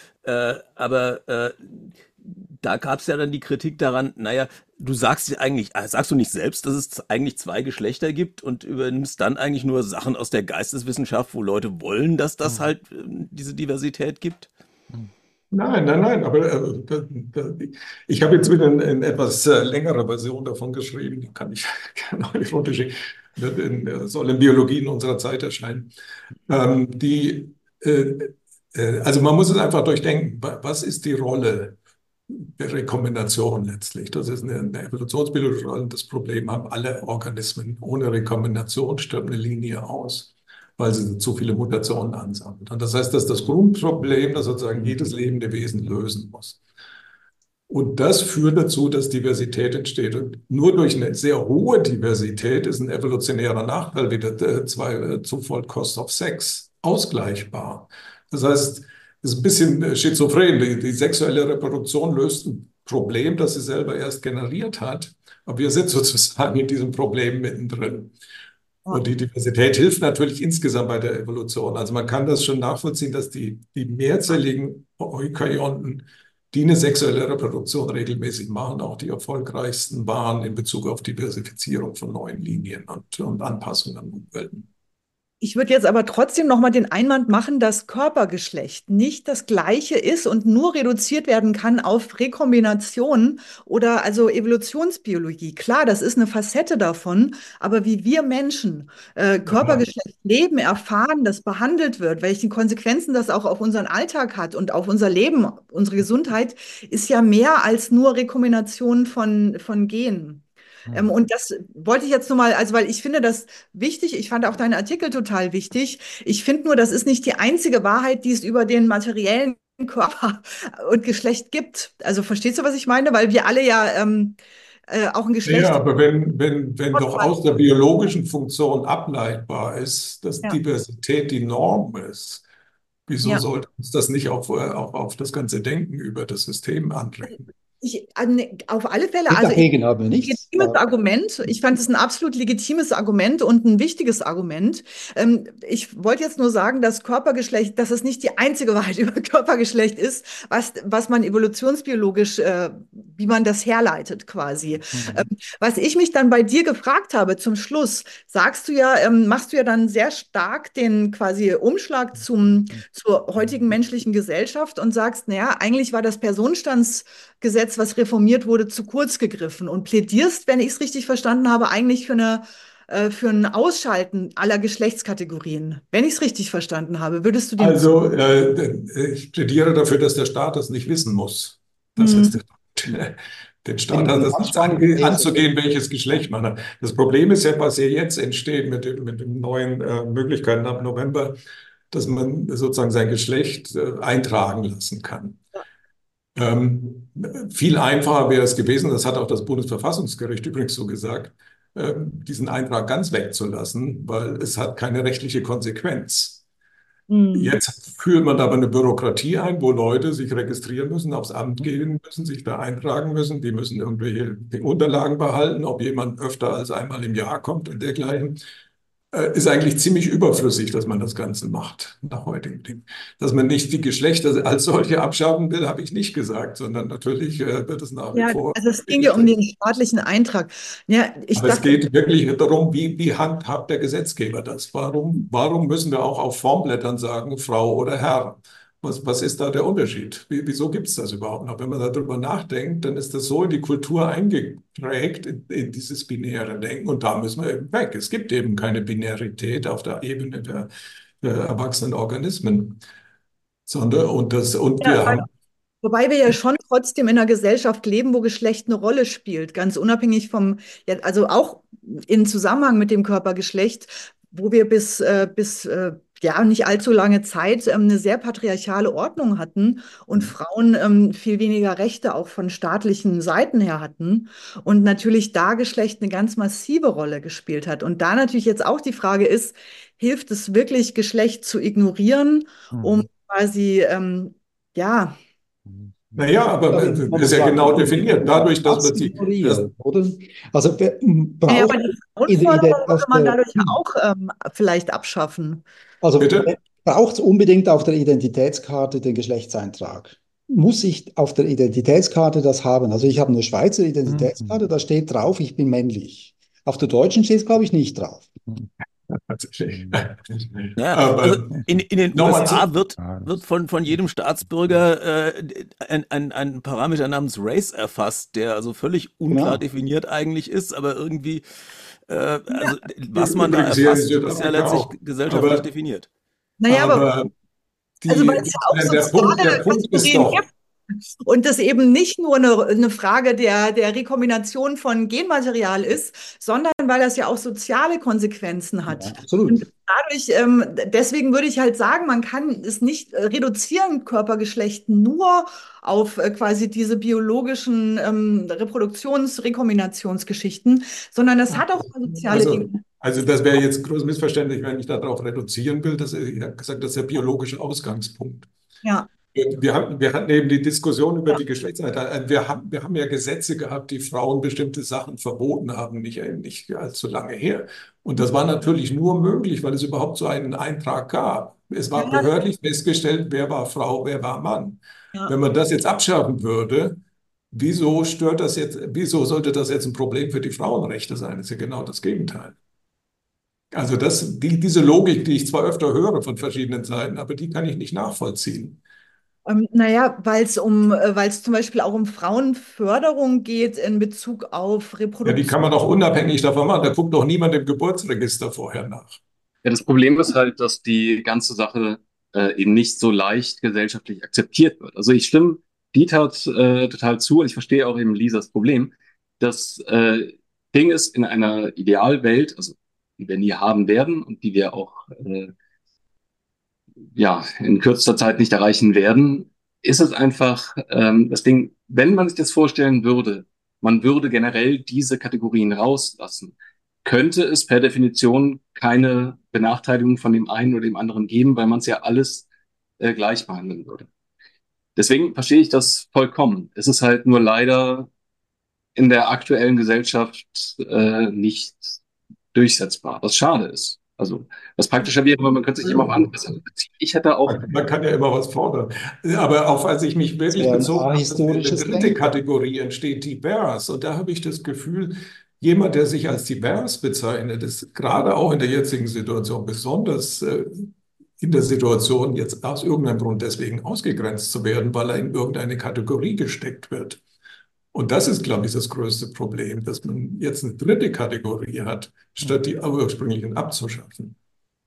Aber da gab es ja dann die Kritik daran, naja, du sagst ja eigentlich, sagst du nicht selbst, dass es eigentlich zwei Geschlechter gibt und übernimmst dann eigentlich nur Sachen aus der Geisteswissenschaft, wo Leute wollen, dass das halt diese Diversität gibt? Nein, aber ich habe jetzt wieder eine etwas längere Version davon geschrieben, die kann ich gerne euch runterschicken. Soll in Biologie in unserer Zeit erscheinen. Äh, also man muss es einfach durchdenken. Was ist die Rolle der Rekombination letztlich? Das ist eine evolutionsbiologische Rolle. Das Problem haben alle Organismen. Ohne Rekombination stirbt eine Linie aus, weil sie zu viele Mutationen ansammelt. Und das heißt, das ist das Grundproblem, das sozusagen jedes lebende Wesen lösen muss. Und das führt dazu, dass Diversität entsteht. Und nur durch eine sehr hohe Diversität ist ein evolutionärer Nachteil wie der Twofold Cost of Sex ausgleichbar. Das heißt, es ist ein bisschen schizophren. Die sexuelle Reproduktion löst ein Problem, das sie selber erst generiert hat. Aber wir sind sozusagen in diesem Problem mittendrin. Und die Diversität hilft natürlich insgesamt bei der Evolution. Also man kann das schon nachvollziehen, dass die mehrzelligen Eukaryoten, die eine sexuelle Reproduktion regelmäßig machen, auch die erfolgreichsten waren in Bezug auf Diversifizierung von neuen Linien und Anpassung an Umwelten. Ich würde jetzt aber trotzdem noch mal den Einwand machen, dass Körpergeschlecht nicht das Gleiche ist und nur reduziert werden kann auf Rekombination oder also Evolutionsbiologie. Klar, das ist eine Facette davon, aber wie wir Menschen Körpergeschlecht leben, erfahren, das behandelt wird, welche Konsequenzen das auch auf unseren Alltag hat und auf unser Leben, unsere Gesundheit, ist ja mehr als nur Rekombination von Genen. Und das wollte ich jetzt nur mal, also weil ich finde das wichtig, ich fand auch deinen Artikel total wichtig. Ich finde nur, das ist nicht die einzige Wahrheit, die es über den materiellen Körper und Geschlecht gibt. Also verstehst du, was ich meine? Weil wir alle ja auch ein Geschlecht. Ja, aber wenn doch aus der biologischen Funktion ableitbar ist, dass Ja. Diversität die Norm ist, wieso Ja. sollte uns das nicht auch auf das ganze Denken über das System anregen? Auf alle Fälle, Dagegen haben wir nichts. legitimes Argument. Ich fand es ein absolut legitimes Argument und ein wichtiges Argument. Ich wollte jetzt nur sagen, dass Körpergeschlecht, dass es nicht die einzige Wahrheit über Körpergeschlecht ist, was man evolutionsbiologisch, wie man das herleitet quasi. Was ich mich dann bei dir gefragt habe zum Schluss, machst du ja dann sehr stark den quasi Umschlag zur heutigen menschlichen Gesellschaft und sagst, naja, eigentlich war das Personenstandsgesetz, was reformiert wurde, zu kurz gegriffen und plädierst, wenn ich es richtig verstanden habe, eigentlich für ein Ausschalten aller Geschlechtskategorien. Wenn ich es richtig verstanden habe, würdest du dem Also, ich plädiere dafür, dass der Staat das nicht wissen muss. Das heißt, den Staat hat das nichts anzugehen, welches Geschlecht man hat. Das Problem ist ja, was ja jetzt entsteht mit den neuen Möglichkeiten ab November, dass man sozusagen sein Geschlecht eintragen lassen kann. Viel einfacher wäre es gewesen, das hat auch das Bundesverfassungsgericht übrigens so gesagt, diesen Eintrag ganz wegzulassen, weil es hat keine rechtliche Konsequenz. Jetzt führt man aber eine Bürokratie ein, wo Leute sich registrieren müssen, aufs Amt gehen müssen, sich da eintragen müssen, die müssen irgendwelche Unterlagen behalten, ob jemand öfter als einmal im Jahr kommt und dergleichen. Ist eigentlich ziemlich überflüssig, dass man das Ganze macht nach heutigem Ding. Dass man nicht die Geschlechter als solche abschaffen will, habe ich nicht gesagt, sondern natürlich wird es nach wie vor. Also es ging ja um den staatlichen Eintrag. Ja, Aber es geht wirklich darum, wie handhabt der Gesetzgeber das? Warum müssen wir auch auf Formblättern sagen, Frau oder Herr? Was ist da der Unterschied? Wieso gibt es das überhaupt noch? Wenn man darüber nachdenkt, dann ist das so in die Kultur eingeprägt, in dieses binäre Denken. Und da müssen wir eben weg. Es gibt eben keine Binarität auf der Ebene der erwachsenen Organismen. Wir haben. Wobei wir ja schon trotzdem in einer Gesellschaft leben, wo Geschlecht eine Rolle spielt, ganz unabhängig ja, also auch in Zusammenhang mit dem Körpergeschlecht, wo wir bis ja nicht allzu lange Zeit eine sehr patriarchale Ordnung hatten und Frauen viel weniger Rechte auch von staatlichen Seiten her hatten und natürlich da Geschlecht eine ganz massive Rolle gespielt hat. Und da natürlich jetzt auch die Frage ist, hilft es wirklich, Geschlecht zu ignorieren, um quasi ja. Naja, aber das ist ja genau definiert, dadurch, dass man sie. Oder? Also Ja, aber die Frauenforderung würde man dadurch auch vielleicht abschaffen. Also braucht es unbedingt auf der Identitätskarte den Geschlechtseintrag? Muss ich auf der Identitätskarte das haben? Also ich habe eine Schweizer Identitätskarte, da steht drauf, ich bin männlich. Auf der deutschen steht es, glaube ich, nicht drauf. tatsächlich. Ja, also Aber in den nochmal USA zu, wird von jedem Staatsbürger ein Parameter namens Race erfasst, der also völlig unklar Genau. definiert eigentlich ist, aber irgendwie, also was man da übrigens hier in erfasst, ist ja Südafrika letztlich auch. gesellschaftlich Aber, definiert. Naja, aber aber also weil es ja auch der soziale Punkt ist Kategorien doch, gibt und das eben nicht nur eine Frage der Rekombination von Genmaterial ist, sondern weil das ja auch soziale Konsequenzen Ja, hat. absolut. Und dadurch, deswegen würde ich halt sagen, man kann es nicht reduzieren, Körpergeschlecht nur auf quasi diese biologischen Rekombinationsgeschichten, sondern es hat auch soziale also, Dinge. also das wäre jetzt groß missverständlich, wenn ich darauf reduzieren will. Ich habe gesagt, das ist der biologische Ausgangspunkt. Ja. Wir hatten eben die Diskussion über die Geschlechtseinteilung. Wir haben ja Gesetze gehabt, die Frauen bestimmte Sachen verboten haben, nicht allzu lange her. Und das war natürlich nur möglich, weil es überhaupt so einen Eintrag gab. Es war Ja, behördlich festgestellt, wer war Frau, wer war Mann. ja. Wenn man das jetzt abschaffen würde, wieso sollte das jetzt ein Problem für die Frauenrechte sein? Das ist ja genau das Gegenteil. Also diese Logik, die ich zwar öfter höre von verschiedenen Seiten, aber die kann ich nicht nachvollziehen. Naja, weil es zum Beispiel auch um Frauenförderung geht in Bezug auf Ja, die Reproduktion. kann man doch unabhängig davon machen. Da guckt doch niemand im Geburtsregister vorher nach. Ja, das Problem ist halt, dass die ganze Sache eben nicht so leicht gesellschaftlich akzeptiert wird. Also ich stimme Dieter total zu und ich verstehe auch eben Lisas Problem. Das Ding ist, in einer Idealwelt, also die wir nie haben werden und die wir auch ja in kürzester Zeit nicht erreichen werden, ist es einfach das Ding, wenn man sich das vorstellen würde, man würde generell diese Kategorien rauslassen, könnte es per Definition keine Benachteiligung von dem einen oder dem anderen geben, weil man es ja alles gleich behandeln würde. Deswegen verstehe ich das vollkommen. Es ist halt nur leider in der aktuellen Gesellschaft nicht durchsetzbar, was schade ist. Also was praktischer wäre, weil man könnte sich immer auf andere Sachen beziehen. Ich hätte auch, Man kann ja immer was fordern. Aber auf als ich mich Das wirklich wäre ein bezogen habe, dass eine ahistorisches dritte Denken. Kategorie entsteht, divers. Und da habe ich das Gefühl, jemand, der sich als divers bezeichnet, ist gerade auch in der jetzigen Situation besonders in der Situation, jetzt aus irgendeinem Grund deswegen ausgegrenzt zu werden, weil er in irgendeine Kategorie gesteckt wird. Und das ist, glaube ich, das größte Problem, dass man jetzt eine dritte Kategorie hat, statt die ursprünglichen abzuschaffen.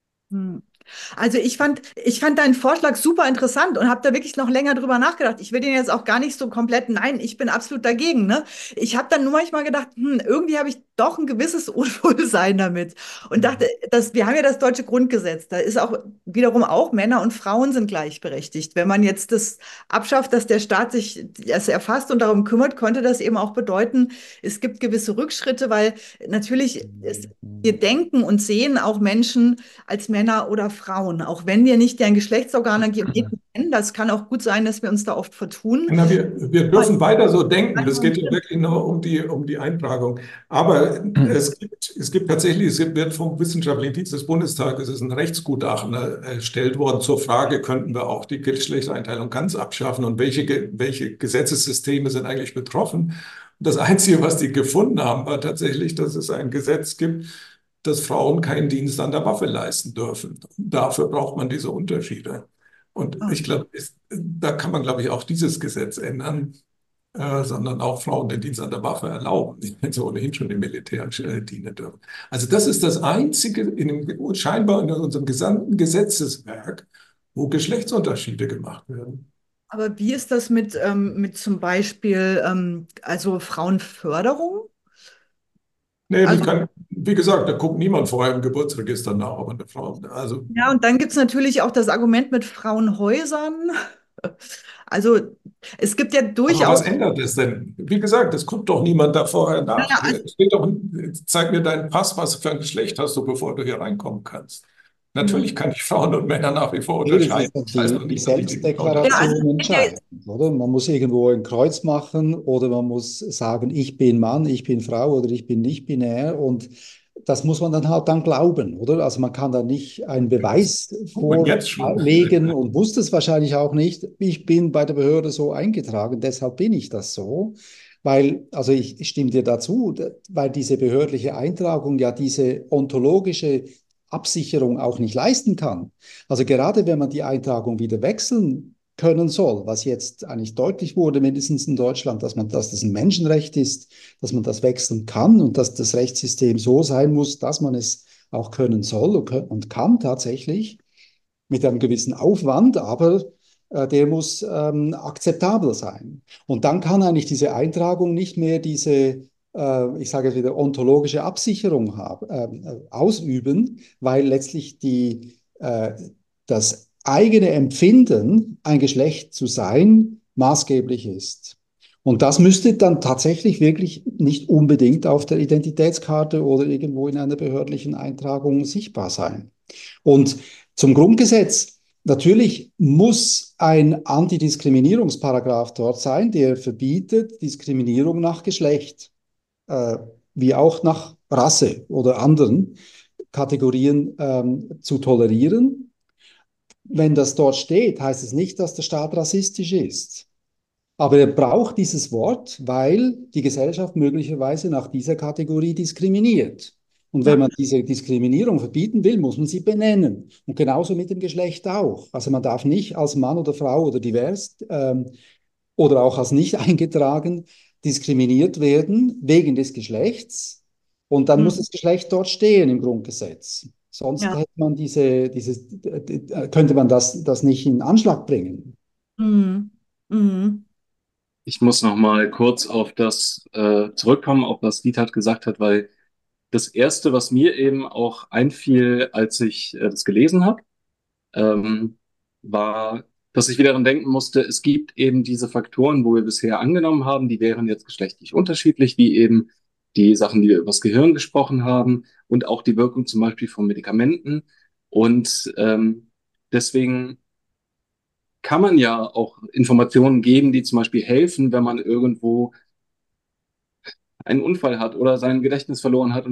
Hm. Also ich fand deinen Vorschlag super interessant und habe da wirklich noch länger drüber nachgedacht. Ich will den jetzt auch gar nicht so komplett, nein, ich bin absolut dagegen, ne? Ich habe dann nur manchmal gedacht, irgendwie habe ich doch ein gewisses Unwohlsein damit und dachte, wir haben ja das deutsche Grundgesetz, da ist auch wiederum auch Männer und Frauen sind gleichberechtigt. Wenn man jetzt das abschafft, dass der Staat sich das erfasst und darum kümmert, könnte das eben auch bedeuten, es gibt gewisse Rückschritte, weil natürlich wir denken und sehen auch Menschen als Männer oder Frauen, auch wenn wir nicht deren Geschlechtsorgane kennen. Das kann auch gut sein, dass wir uns da oft vertun. Na, wir dürfen weiter so denken. Das geht ja wirklich nur um die Eintragung. Aber es gibt tatsächlich, wird vom Wissenschaftlichen Dienst des Bundestages ist ein Rechtsgutachten erstellt worden zur Frage, könnten wir auch die Geschlechtseinteilung ganz abschaffen und welche Gesetzessysteme sind eigentlich betroffen? Und das Einzige, was die gefunden haben, war tatsächlich, dass es ein Gesetz gibt, dass Frauen keinen Dienst an der Waffe leisten dürfen. Dafür braucht man diese Unterschiede. Und ich glaube, da kann man, glaube ich, auch dieses Gesetz ändern, sondern auch Frauen den Dienst an der Waffe erlauben, wenn sie ohnehin schon im Militär dienen dürfen. Also das ist das Einzige scheinbar in unserem gesamten Gesetzeswerk, wo Geschlechtsunterschiede gemacht werden. Aber wie ist das mit zum Beispiel also Frauenförderung? Nee, Also wie gesagt, da guckt niemand vorher im Geburtsregister nach, ob eine Frau, also ja, und dann gibt es natürlich auch das Argument mit Frauenhäusern. Also es gibt ja aber durchaus, was ändert es denn? Wie gesagt, es guckt doch niemand da vorher nach. naja, also, Es steht doch, zeig mir deinen Pass, was für ein Geschlecht hast du, bevor du hier reinkommen kannst. Natürlich kann ich Frauen und Männer nach wie vor Nee, das unterscheiden. ist ja Das heißt doch die nicht, dass ich die nicht unterscheide. ja, also Selbstdeklaration es geht ja, entscheidend, oder? Man muss irgendwo ein Kreuz machen oder man muss sagen, ich bin Mann, ich bin Frau oder ich bin nicht binär und das muss man dann halt dann glauben, oder? Also man kann da nicht einen Beweis Und jetzt schon. vorlegen und muss das wahrscheinlich auch nicht. Ich bin bei der Behörde so eingetragen, deshalb bin ich das so. Weil, also ich stimme dir dazu, weil diese behördliche Eintragung ja diese ontologische Absicherung auch nicht leisten kann. Also gerade wenn man die Eintragung wieder wechseln können soll, was jetzt eigentlich deutlich wurde, mindestens in Deutschland, dass das ein Menschenrecht ist, dass man das wechseln kann und dass das Rechtssystem so sein muss, dass man es auch können soll und kann tatsächlich mit einem gewissen Aufwand, aber der muss akzeptabel sein. Und dann kann eigentlich diese Eintragung nicht mehr diese, ich sage es wieder, ontologische Absicherung ausüben, weil letztlich das eigene Empfinden, ein Geschlecht zu sein, maßgeblich ist. Und das müsste dann tatsächlich wirklich nicht unbedingt auf der Identitätskarte oder irgendwo in einer behördlichen Eintragung sichtbar sein. Und zum Grundgesetz, natürlich muss ein Antidiskriminierungsparagraph dort sein, der verbietet Diskriminierung nach Geschlecht, äh, wie auch nach Rasse oder anderen Kategorien zu tolerieren. Wenn das dort steht, heißt es nicht, dass der Staat rassistisch ist. Aber er braucht dieses Wort, weil die Gesellschaft möglicherweise nach dieser Kategorie diskriminiert. Und wenn Ja. man diese Diskriminierung verbieten will, muss man sie benennen. Und genauso mit dem Geschlecht auch. Also man darf nicht als Mann oder Frau oder divers oder auch als nicht eingetragen diskriminiert werden wegen des Geschlechts. Und dann muss Mhm. das Geschlecht dort stehen im Grundgesetz. Sonst Ja. hätte man könnte man das nicht in Anschlag bringen. Mhm. Mhm. Ich muss noch mal kurz auf das zurückkommen, auf was Dieter gesagt hat, weil das Erste, was mir eben auch einfiel, als ich das gelesen habe, ähm, war, dass ich wieder daran denken musste, es gibt eben diese Faktoren, wo wir bisher angenommen haben, die wären jetzt geschlechtlich unterschiedlich, wie eben die Sachen, die wir über das Gehirn gesprochen haben und auch die Wirkung zum Beispiel von Medikamenten. Und deswegen kann man ja auch Informationen geben, die zum Beispiel helfen, wenn man irgendwo einen Unfall hat oder sein Gedächtnis verloren hat und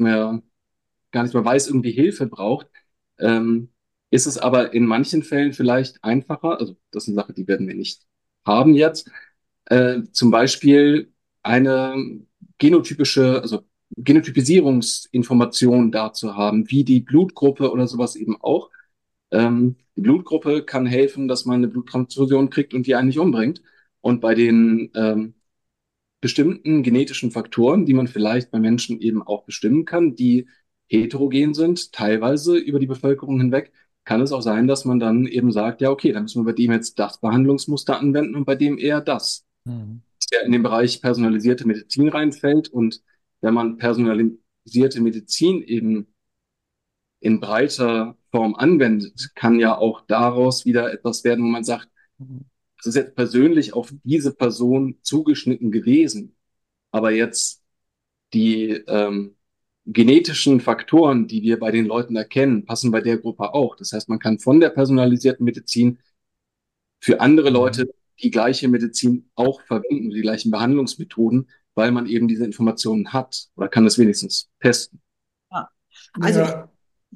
gar nicht mehr weiß, irgendwie Hilfe braucht. Ähm, ist es aber in manchen Fällen vielleicht einfacher, also das ist eine Sache, die werden wir nicht haben jetzt, zum Beispiel eine also Genotypisierungsinformation dazu haben, wie die Blutgruppe oder sowas eben auch. Die Blutgruppe kann helfen, dass man eine Bluttransfusion kriegt und die einen nicht umbringt. Und bei den bestimmten genetischen Faktoren, die man vielleicht bei Menschen eben auch bestimmen kann, die heterogen sind, teilweise über die Bevölkerung hinweg, kann es auch sein, dass man dann eben sagt, ja, okay, dann müssen wir bei dem jetzt das Behandlungsmuster anwenden und bei dem eher das. Mhm. Der in den Bereich personalisierte Medizin reinfällt. Und wenn man personalisierte Medizin eben in breiter Form anwendet, kann ja auch daraus wieder etwas werden, wo man sagt, das ist jetzt persönlich auf diese Person zugeschnitten gewesen. Aber jetzt die genetischen Faktoren, die wir bei den Leuten erkennen, passen bei der Gruppe auch. Das heißt, man kann von der personalisierten Medizin für andere Leute die gleiche Medizin auch verwenden, die gleichen Behandlungsmethoden, weil man eben diese Informationen hat oder kann es wenigstens testen. Ja. Also Ja,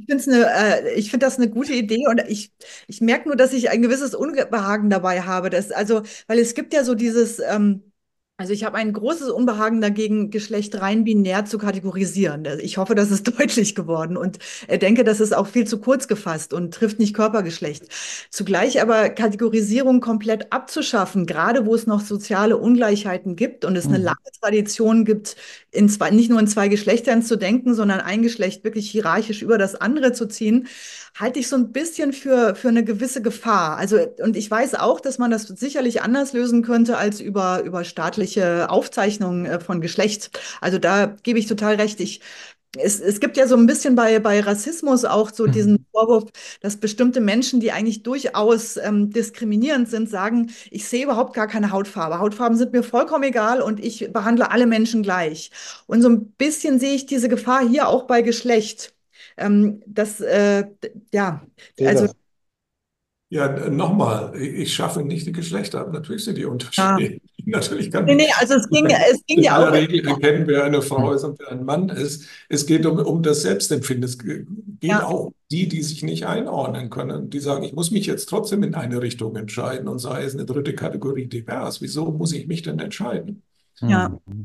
ich finde das eine gute Idee und ich merke nur, dass ich ein gewisses Unbehagen dabei habe. Weil es gibt ja so also ich habe ein großes Unbehagen dagegen, Geschlecht rein binär zu kategorisieren. Also ich hoffe, das ist deutlich geworden und denke, das ist auch viel zu kurz gefasst und trifft nicht Körpergeschlecht. Zugleich aber Kategorisierung komplett abzuschaffen, gerade wo es noch soziale Ungleichheiten gibt und es eine lange Tradition gibt, nicht nur in zwei Geschlechtern zu denken, sondern ein Geschlecht wirklich hierarchisch über das andere zu ziehen, halte ich so ein bisschen für eine gewisse Gefahr. Also, und ich weiß auch, dass man das sicherlich anders lösen könnte als über staatliche Aufzeichnungen von Geschlecht. Also da gebe ich total recht. Es gibt ja so ein bisschen bei Rassismus auch so diesen Vorwurf, dass bestimmte Menschen, die eigentlich durchaus diskriminierend sind, sagen, ich sehe überhaupt gar keine Hautfarbe. Hautfarben sind mir vollkommen egal und ich behandle alle Menschen gleich. Und so ein bisschen sehe ich diese Gefahr hier auch bei Geschlecht. Ja, also Fehler. ja, nochmal, ich schaffe nicht die Geschlechter ab. Natürlich sind die ja. unterschiedlich. Natürlich kann Nee, ich nee, also es ging in ja aller auch. Regel erkennen, wer eine Frau ist und wer ein Mann ist. Es geht um das Selbstempfinden. Es geht Ja. auch um die, die sich nicht einordnen können, die sagen, ich muss mich jetzt trotzdem in eine Richtung entscheiden und sei es eine dritte Kategorie divers. Wieso muss ich mich denn entscheiden? Ja.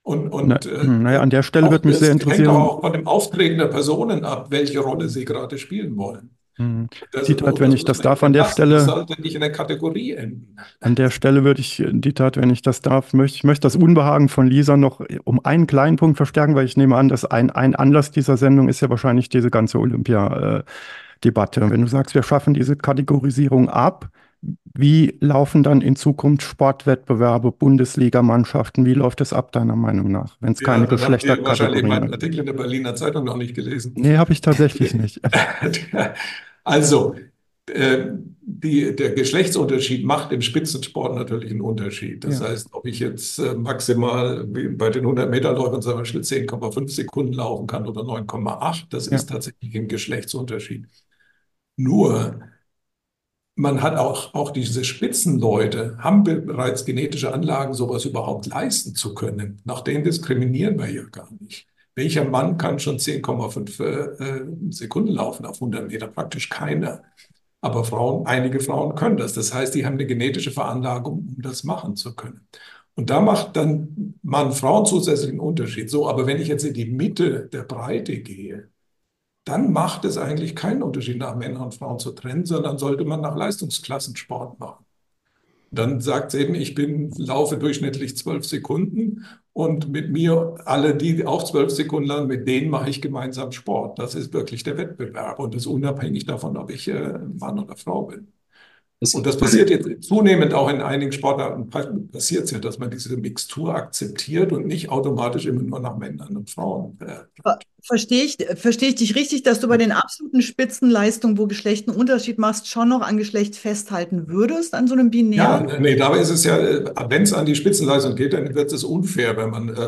Naja, an der Stelle würde mich sehr es hängt doch interessieren, auch von dem Auftreten der Personen ab, welche Rolle sie gerade spielen wollen. Dieter, wenn Das ich muss das man darf, an ihnen der lassen. Das Stelle, sollte nicht in der Kategorie enden. würde ich, Dieter, wenn ich das darf, ich möchte das Unbehagen von Lisa noch um einen kleinen Punkt verstärken, weil ich nehme an, dass ein Anlass dieser Sendung ist ja wahrscheinlich diese ganze Olympia-Debatte. Wenn du sagst, wir schaffen diese Kategorisierung ab, wie laufen dann in Zukunft Sportwettbewerbe, Bundesligamannschaften, wie läuft es ab, deiner Meinung nach, wenn es Ja, keine dann habt ihr wahrscheinlich Geschlechterkategorien meinen mehr gibt? Artikel in der Berliner Zeitung noch nicht gelesen. Nee, habe ich tatsächlich nicht. Also, der Geschlechtsunterschied macht im Spitzensport natürlich einen Unterschied. Das Ja. heißt, ob ich jetzt maximal bei den 100-Meter-Läufern zum Beispiel 10,5 Sekunden laufen kann oder 9,8, das Ja. ist tatsächlich ein Geschlechtsunterschied. Nur, man hat auch diese Spitzenleute, haben bereits genetische Anlagen, sowas überhaupt leisten zu können. Nach denen diskriminieren wir ja gar nicht. Welcher Mann kann schon 10,5 Sekunden laufen auf 100 Meter? Praktisch keiner. Aber einige Frauen können das. Das heißt, die haben eine genetische Veranlagung, um das machen zu können. Und da macht dann Mann-Frauen zusätzlichen Unterschied. So, aber wenn ich jetzt in die Mitte der Breite gehe, dann macht es eigentlich keinen Unterschied, nach Männern und Frauen zu trennen, sondern sollte man nach Leistungsklassen Sport machen. Dann sagt es eben, laufe durchschnittlich 12 Sekunden und mit mir, alle, die auch 12 Sekunden lang, mit denen mache ich gemeinsam Sport. Das ist wirklich der Wettbewerb und das ist unabhängig davon, ob ich Mann oder Frau bin. Und das passiert jetzt zunehmend auch in einigen Sportarten, passiert es ja, dass man diese Mixtur akzeptiert und nicht automatisch immer nur nach Männern und Frauen. Verstehe ich dich richtig, dass du bei den absoluten Spitzenleistungen, wo Geschlecht einen Unterschied machst, schon noch an Geschlecht festhalten würdest, an so einem binären? Ja, nee, dabei ist es ja, wenn es an die Spitzenleistung geht, dann wird es unfair,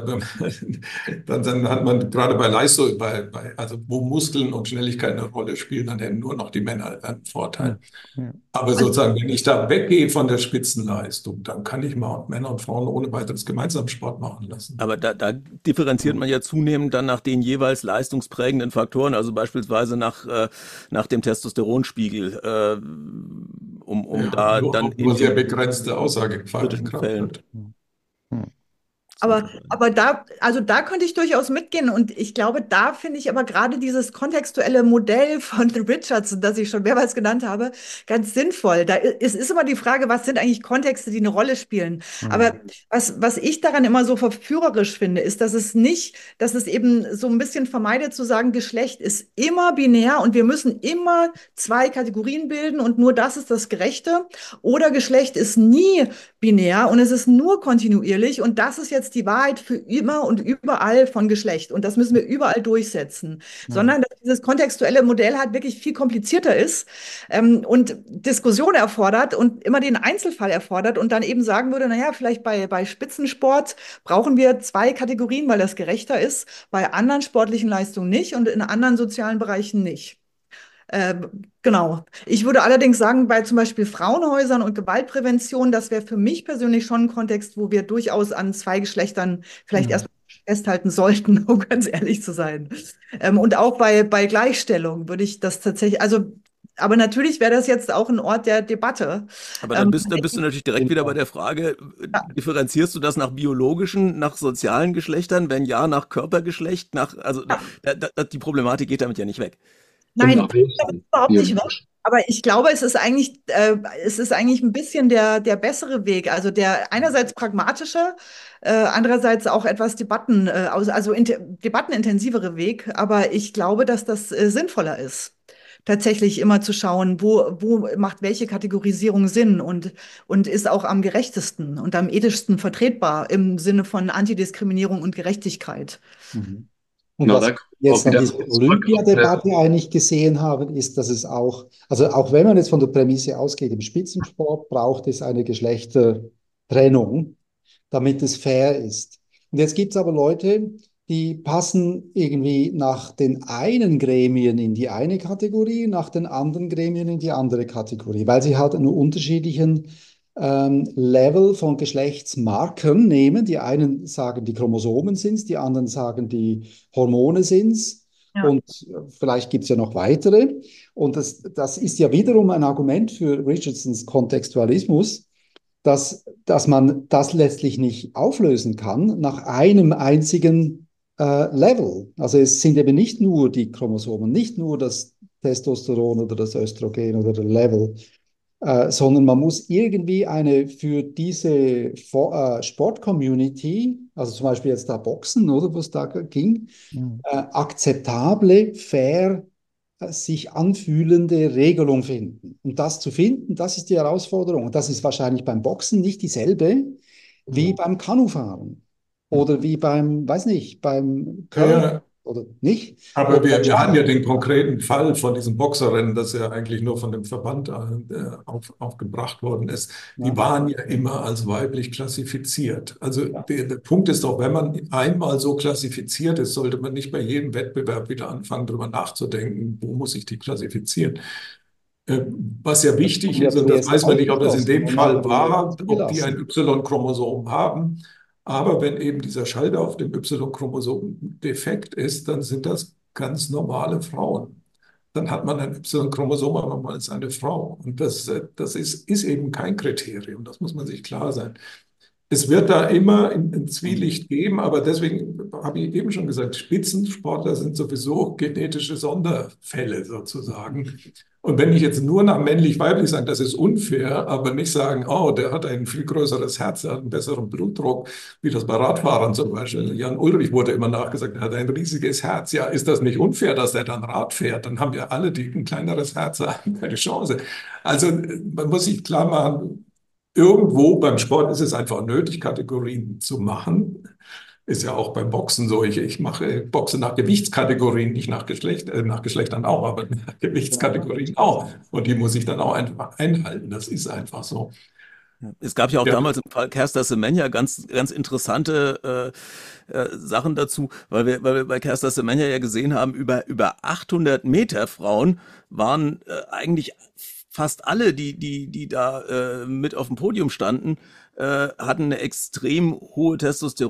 dann hat man gerade bei Leistung, also wo Muskeln und Schnelligkeit eine Rolle spielen, dann hätten nur noch die Männer einen Vorteil. Ja. Aber sozusagen, wenn ich da weggehe von der Spitzenleistung, dann kann ich mal Männer und Frauen ohne weiteres gemeinsam Sport machen lassen. Aber da differenziert man ja zunehmend dann nach den jeweils leistungsprägenden Faktoren, also beispielsweise nach dem Testosteronspiegel, um da nur, dann nur in sehr den begrenzte Aussagegewalt kritischen Fällen. Aber da könnte ich durchaus mitgehen. Und ich glaube, da finde ich aber gerade dieses kontextuelle Modell von Richardson, das ich schon mehrmals genannt habe, ganz sinnvoll. Es ist immer die Frage, was sind eigentlich Kontexte, die eine Rolle spielen? Aber was ich daran immer so verführerisch finde, ist, dass es eben so ein bisschen vermeidet zu sagen, Geschlecht ist immer binär und wir müssen immer zwei Kategorien bilden und nur das ist das Gerechte. Oder Geschlecht ist nie binär und es ist nur kontinuierlich und das ist jetzt die Wahrheit für immer und überall von Geschlecht und das müssen wir überall durchsetzen, sondern dass dieses kontextuelle Modell halt wirklich viel komplizierter ist und Diskussion erfordert und immer den Einzelfall erfordert und dann eben sagen würde, naja, vielleicht bei Spitzensport brauchen wir zwei Kategorien, weil das gerechter ist, bei anderen sportlichen Leistungen nicht und in anderen sozialen Bereichen nicht. Genau. Ich würde allerdings sagen, bei zum Beispiel Frauenhäusern und Gewaltprävention, das wäre für mich persönlich schon ein Kontext, wo wir durchaus an zwei Geschlechtern vielleicht erstmal festhalten sollten, um ganz ehrlich zu sein. Und auch bei Gleichstellung würde ich das tatsächlich, aber natürlich wäre das jetzt auch ein Ort der Debatte. Aber dann bist du natürlich direkt wieder bei der Frage, differenzierst du das nach biologischen, nach sozialen Geschlechtern? Wenn ja, nach Körpergeschlecht, die Problematik geht damit ja nicht weg. Nein, das ist überhaupt nicht weg. Aber ich glaube, es ist eigentlich ein bisschen der bessere Weg. Also der einerseits pragmatische, andererseits auch etwas debattenintensivere Weg. Aber ich glaube, dass das sinnvoller ist, tatsächlich immer zu schauen, wo macht welche Kategorisierung Sinn und ist auch am gerechtesten und am ethischsten vertretbar im Sinne von Antidiskriminierung und Gerechtigkeit. Und was wir jetzt an dieser Olympiadebatte eigentlich gesehen haben, ist, dass es auch wenn man jetzt von der Prämisse ausgeht, im Spitzensport braucht es eine Geschlechtertrennung, damit es fair ist. Und jetzt gibt es aber Leute, die passen irgendwie nach den einen Gremien in die eine Kategorie, nach den anderen Gremien in die andere Kategorie, weil sie halt einen unterschiedlichen Level von Geschlechtsmarkern nehmen. Die einen sagen, die Chromosomen sind es, die anderen sagen, die Hormone sind es. Ja. Und vielleicht gibt es ja noch weitere. Und das ist ja wiederum ein Argument für Richardsons Kontextualismus, dass man das letztlich nicht auflösen kann nach einem einzigen Level. Also es sind eben nicht nur die Chromosomen, nicht nur das Testosteron oder das Östrogen oder der Level, sondern man muss irgendwie eine für diese Sport-Community, also zum Beispiel jetzt da Boxen, oder was da ging, akzeptable, fair sich anfühlende Regelung finden. Und das zu finden, das ist die Herausforderung. Und das ist wahrscheinlich beim Boxen nicht dieselbe wie beim Kanufahren oder wie beim, weiß nicht, beim Ja, Curling ja. oder nicht. Aber Oder beim wir hatten ja Schach. den konkreten Fall von diesem Boxerrennen, das ja eigentlich nur von dem Verband aufgebracht worden ist. Die Ja, waren ja immer als weiblich klassifiziert. Also ja. der Punkt ist doch, wenn man einmal so klassifiziert ist, sollte man nicht bei jedem Wettbewerb wieder anfangen, darüber nachzudenken, wo muss ich die klassifizieren. Was ja Das wichtig wurde ja ist, und das zuerst weiß man nicht, ob es in ausgeschlossen dem und nachher Fall wieder war, ob die ein zugelassen. Y-Chromosom haben, aber wenn eben dieser Schalter auf dem Y-Chromosom defekt ist, dann sind das ganz normale Frauen. Dann hat man ein Y-Chromosom, aber man ist eine Frau. Und das ist eben kein Kriterium, das muss man sich klar sein. Es wird da immer ein Zwielicht geben, aber deswegen habe ich eben schon gesagt, Spitzensportler sind sowieso genetische Sonderfälle sozusagen. Und wenn ich jetzt nur nach männlich-weiblich sage, das ist unfair, aber nicht sagen, oh, der hat ein viel größeres Herz, der hat einen besseren Blutdruck, wie das bei Radfahrern zum Beispiel. Jan Ulrich wurde immer nachgesagt, er hat ein riesiges Herz. Ja, ist das nicht unfair, dass er dann Rad fährt? Dann haben wir alle, die ein kleineres Herz haben, keine Chance. Also man muss sich klar machen, irgendwo beim Sport ist es einfach nötig, Kategorien zu machen. Ist ja auch beim Boxen so. Ich mache Boxen nach Gewichtskategorien, nicht nach Geschlecht, nach Geschlechtern auch, aber nach Gewichtskategorien auch. Und die muss ich dann auch einfach einhalten. Das ist einfach so. Es gab ja auch Ja, damals im Fall Caster Semenya ganz, ganz interessante Sachen dazu, weil wir bei Caster Semenya ja gesehen haben, über 800 Meter Frauen waren eigentlich fast alle, die da mit auf dem Podium standen, hatten eine extrem hohe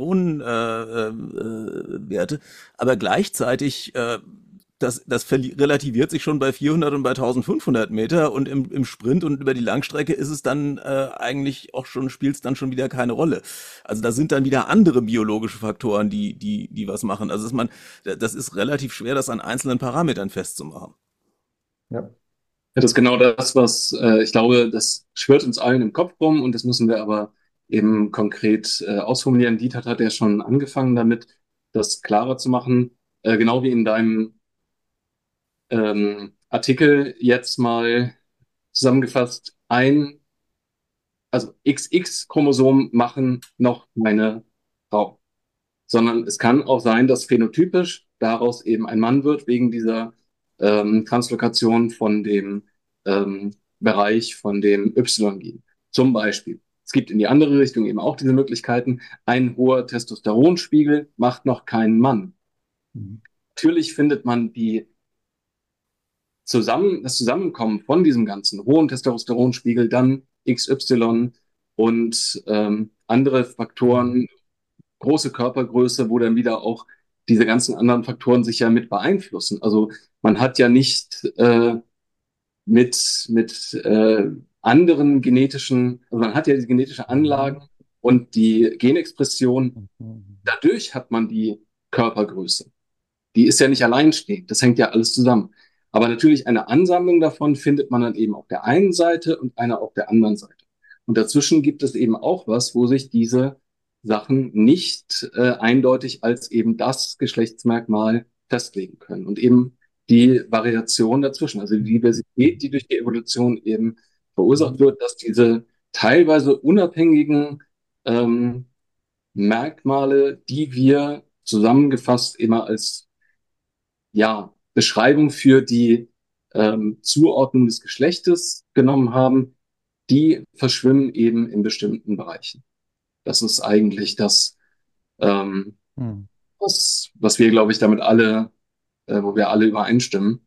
Testosteronwerte, aber gleichzeitig das relativiert sich schon bei 400 und bei 1500 Meter und im Sprint und über die Langstrecke ist es dann eigentlich auch schon, spielt es dann schon wieder keine Rolle. Also da sind dann wieder andere biologische Faktoren, die was machen. Also das ist relativ schwer, das an einzelnen Parametern festzumachen. Ja. Ja, das ist genau das, was ich glaube, das schwirrt uns allen im Kopf rum und das müssen wir aber eben konkret ausformulieren. Dieter hat ja schon angefangen damit, das klarer zu machen, genau wie in deinem Artikel jetzt mal zusammengefasst, also XX-Chromosom machen noch keine Frau, sondern es kann auch sein, dass phänotypisch daraus eben ein Mann wird, wegen dieser Translokation von dem Bereich von dem Y-Gen. Zum Beispiel. Es gibt in die andere Richtung eben auch diese Möglichkeiten. Ein hoher Testosteronspiegel macht noch keinen Mann. Natürlich findet man das Zusammenkommen von diesem ganzen hohen Testosteronspiegel, dann XY und andere Faktoren, große Körpergröße, wo dann wieder auch diese ganzen anderen Faktoren sich ja mit beeinflussen. Also man hat ja nicht mit anderen genetischen, also man hat ja die genetische Anlagen und die Genexpression. Dadurch hat man die Körpergröße. Die ist ja nicht alleinstehend. Das hängt ja alles zusammen. Aber natürlich eine Ansammlung davon findet man dann eben auf der einen Seite und eine auf der anderen Seite. Und dazwischen gibt es eben auch was, wo sich diese Sachen nicht eindeutig als eben das Geschlechtsmerkmal festlegen können. Und eben die Variation dazwischen, also die Diversität, die durch die Evolution eben verursacht wird, dass diese teilweise unabhängigen Merkmale, die wir zusammengefasst immer als ja, Beschreibung für die Zuordnung des Geschlechtes genommen haben, die verschwimmen eben in bestimmten Bereichen. Das ist eigentlich das, was wir, glaube ich, damit alle, wo wir alle übereinstimmen.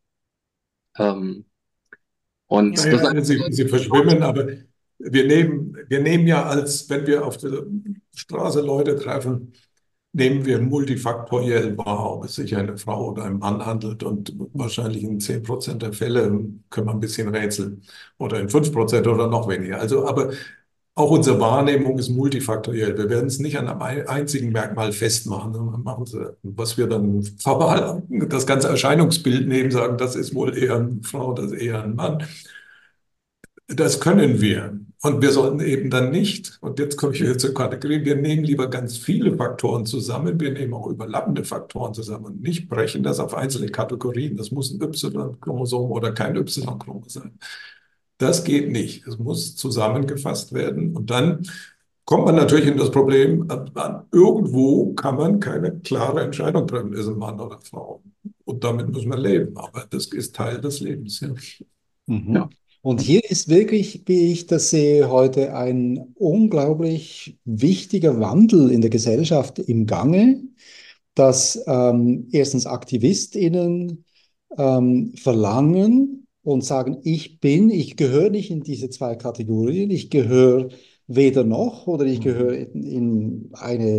Und Ja. das naja, sie verschwimmen, aber wir nehmen ja wenn wir auf der Straße Leute treffen, nehmen wir multifaktoriell wahr, ob es sich eine Frau oder ein Mann handelt. Und wahrscheinlich in 10% der Fälle können wir ein bisschen rätseln. Oder in 5% oder noch weniger. Also, aber auch unsere Wahrnehmung ist multifaktoriell. Wir werden es nicht an einem einzigen Merkmal festmachen. Was wir dann verbal das ganze Erscheinungsbild nehmen, sagen, das ist wohl eher eine Frau, das ist eher ein Mann. Das können wir. Und wir sollten eben dann nicht, und jetzt komme ich wieder zur Kategorie, wir nehmen lieber ganz viele Faktoren zusammen, wir nehmen auch überlappende Faktoren zusammen und nicht brechen das auf einzelne Kategorien. Das muss ein Y-Chromosom oder kein Y-Chromosom sein. Das geht nicht. Es muss zusammengefasst werden. Und dann kommt man natürlich in das Problem, irgendwo kann man keine klare Entscheidung treffen, ist ein Mann oder Frau. Und damit müssen wir leben. Aber das ist Teil des Lebens. Ja. Ja. Und hier ist wirklich, wie ich das sehe, heute ein unglaublich wichtiger Wandel in der Gesellschaft im Gange, dass erstens AktivistInnen verlangen und sagen, ich gehöre nicht in diese zwei Kategorien, ich gehöre weder noch oder ich gehöre in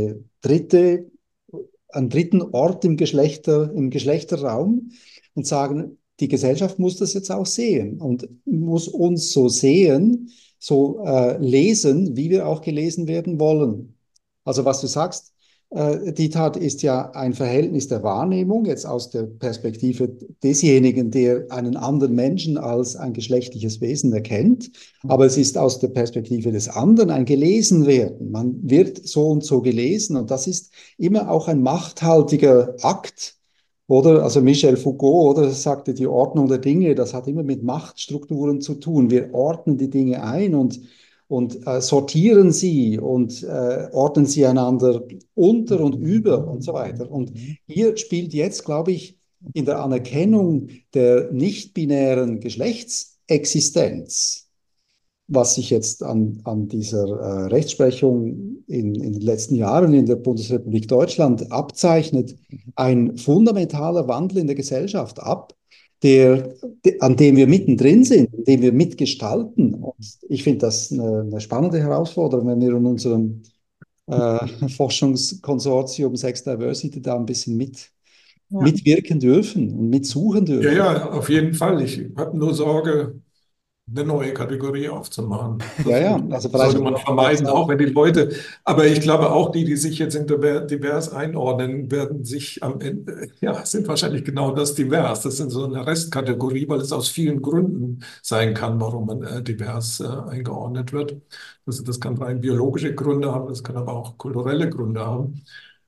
einen dritten Ort im Geschlechterraum und sagen, die Gesellschaft muss das jetzt auch sehen und muss uns so sehen, so lesen, wie wir auch gelesen werden wollen. Also was du sagst, die Tat ist ja ein Verhältnis der Wahrnehmung, jetzt aus der Perspektive desjenigen, der einen anderen Menschen als ein geschlechtliches Wesen erkennt. Aber es ist aus der Perspektive des anderen ein Gelesenwerden. Man wird so und so gelesen und das ist immer auch ein machthaltiger Akt. Oder, also Michel Foucault, oder sagte, die Ordnung der Dinge, das hat immer mit Machtstrukturen zu tun. Wir ordnen die Dinge ein und sortieren sie und ordnen sie einander unter und über und so weiter. Und hier spielt jetzt, glaube ich, in der Anerkennung der nicht-binären Geschlechtsexistenz, was sich jetzt an dieser Rechtsprechung in den letzten Jahren in der Bundesrepublik Deutschland abzeichnet, ein fundamentaler Wandel in der Gesellschaft ab, an dem wir mittendrin sind, an dem wir mitgestalten. Und ich finde das eine spannende Herausforderung, wenn wir in unserem Forschungskonsortium Sex Diversity da ein bisschen mitwirken dürfen und mitsuchen dürfen. Ja, auf jeden Fall. Ich habe nur Sorge, eine neue Kategorie aufzumachen. Also das sollte man vermeiden, auch wenn die Leute, aber ich glaube auch die sich jetzt in divers einordnen, werden sich am Ende, sind wahrscheinlich genau das divers. Das sind so eine Restkategorie, weil es aus vielen Gründen sein kann, warum man divers eingeordnet wird. Das kann rein biologische Gründe haben, das kann aber auch kulturelle Gründe haben.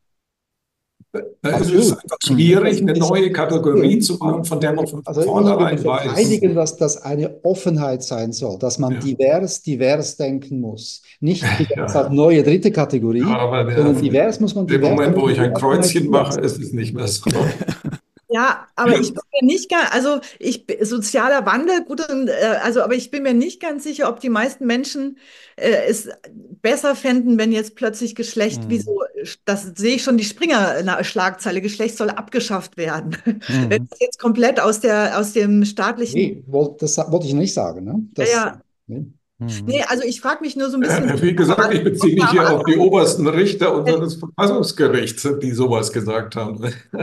Da ist es einfach schwierig, eine neue Kategorie zu machen, von der man von vornherein weiß. Verteidigen, dass das eine Offenheit sein soll, dass man divers denken muss. Nicht divers als neue dritte Kategorie, sondern divers muss man divers. Im Moment, wo ich ein Kreuzchen mache, ist es nicht mehr so. Ja, aber ich bin mir nicht ganz, sozialer Wandel, gut, aber ich bin mir nicht ganz sicher, ob die meisten Menschen es besser fänden, wenn jetzt plötzlich Geschlecht, das sehe ich schon, die Springer-Schlagzeile, Geschlecht soll abgeschafft werden. Wenn es jetzt komplett aus dem staatlichen. Nee, das wollte ich nicht sagen, ne? Nee, also ich frage mich nur so ein bisschen. Wie gesagt, ich beziehe mich hier auf die obersten Richter unseres Verfassungsgerichts, die sowas gesagt haben.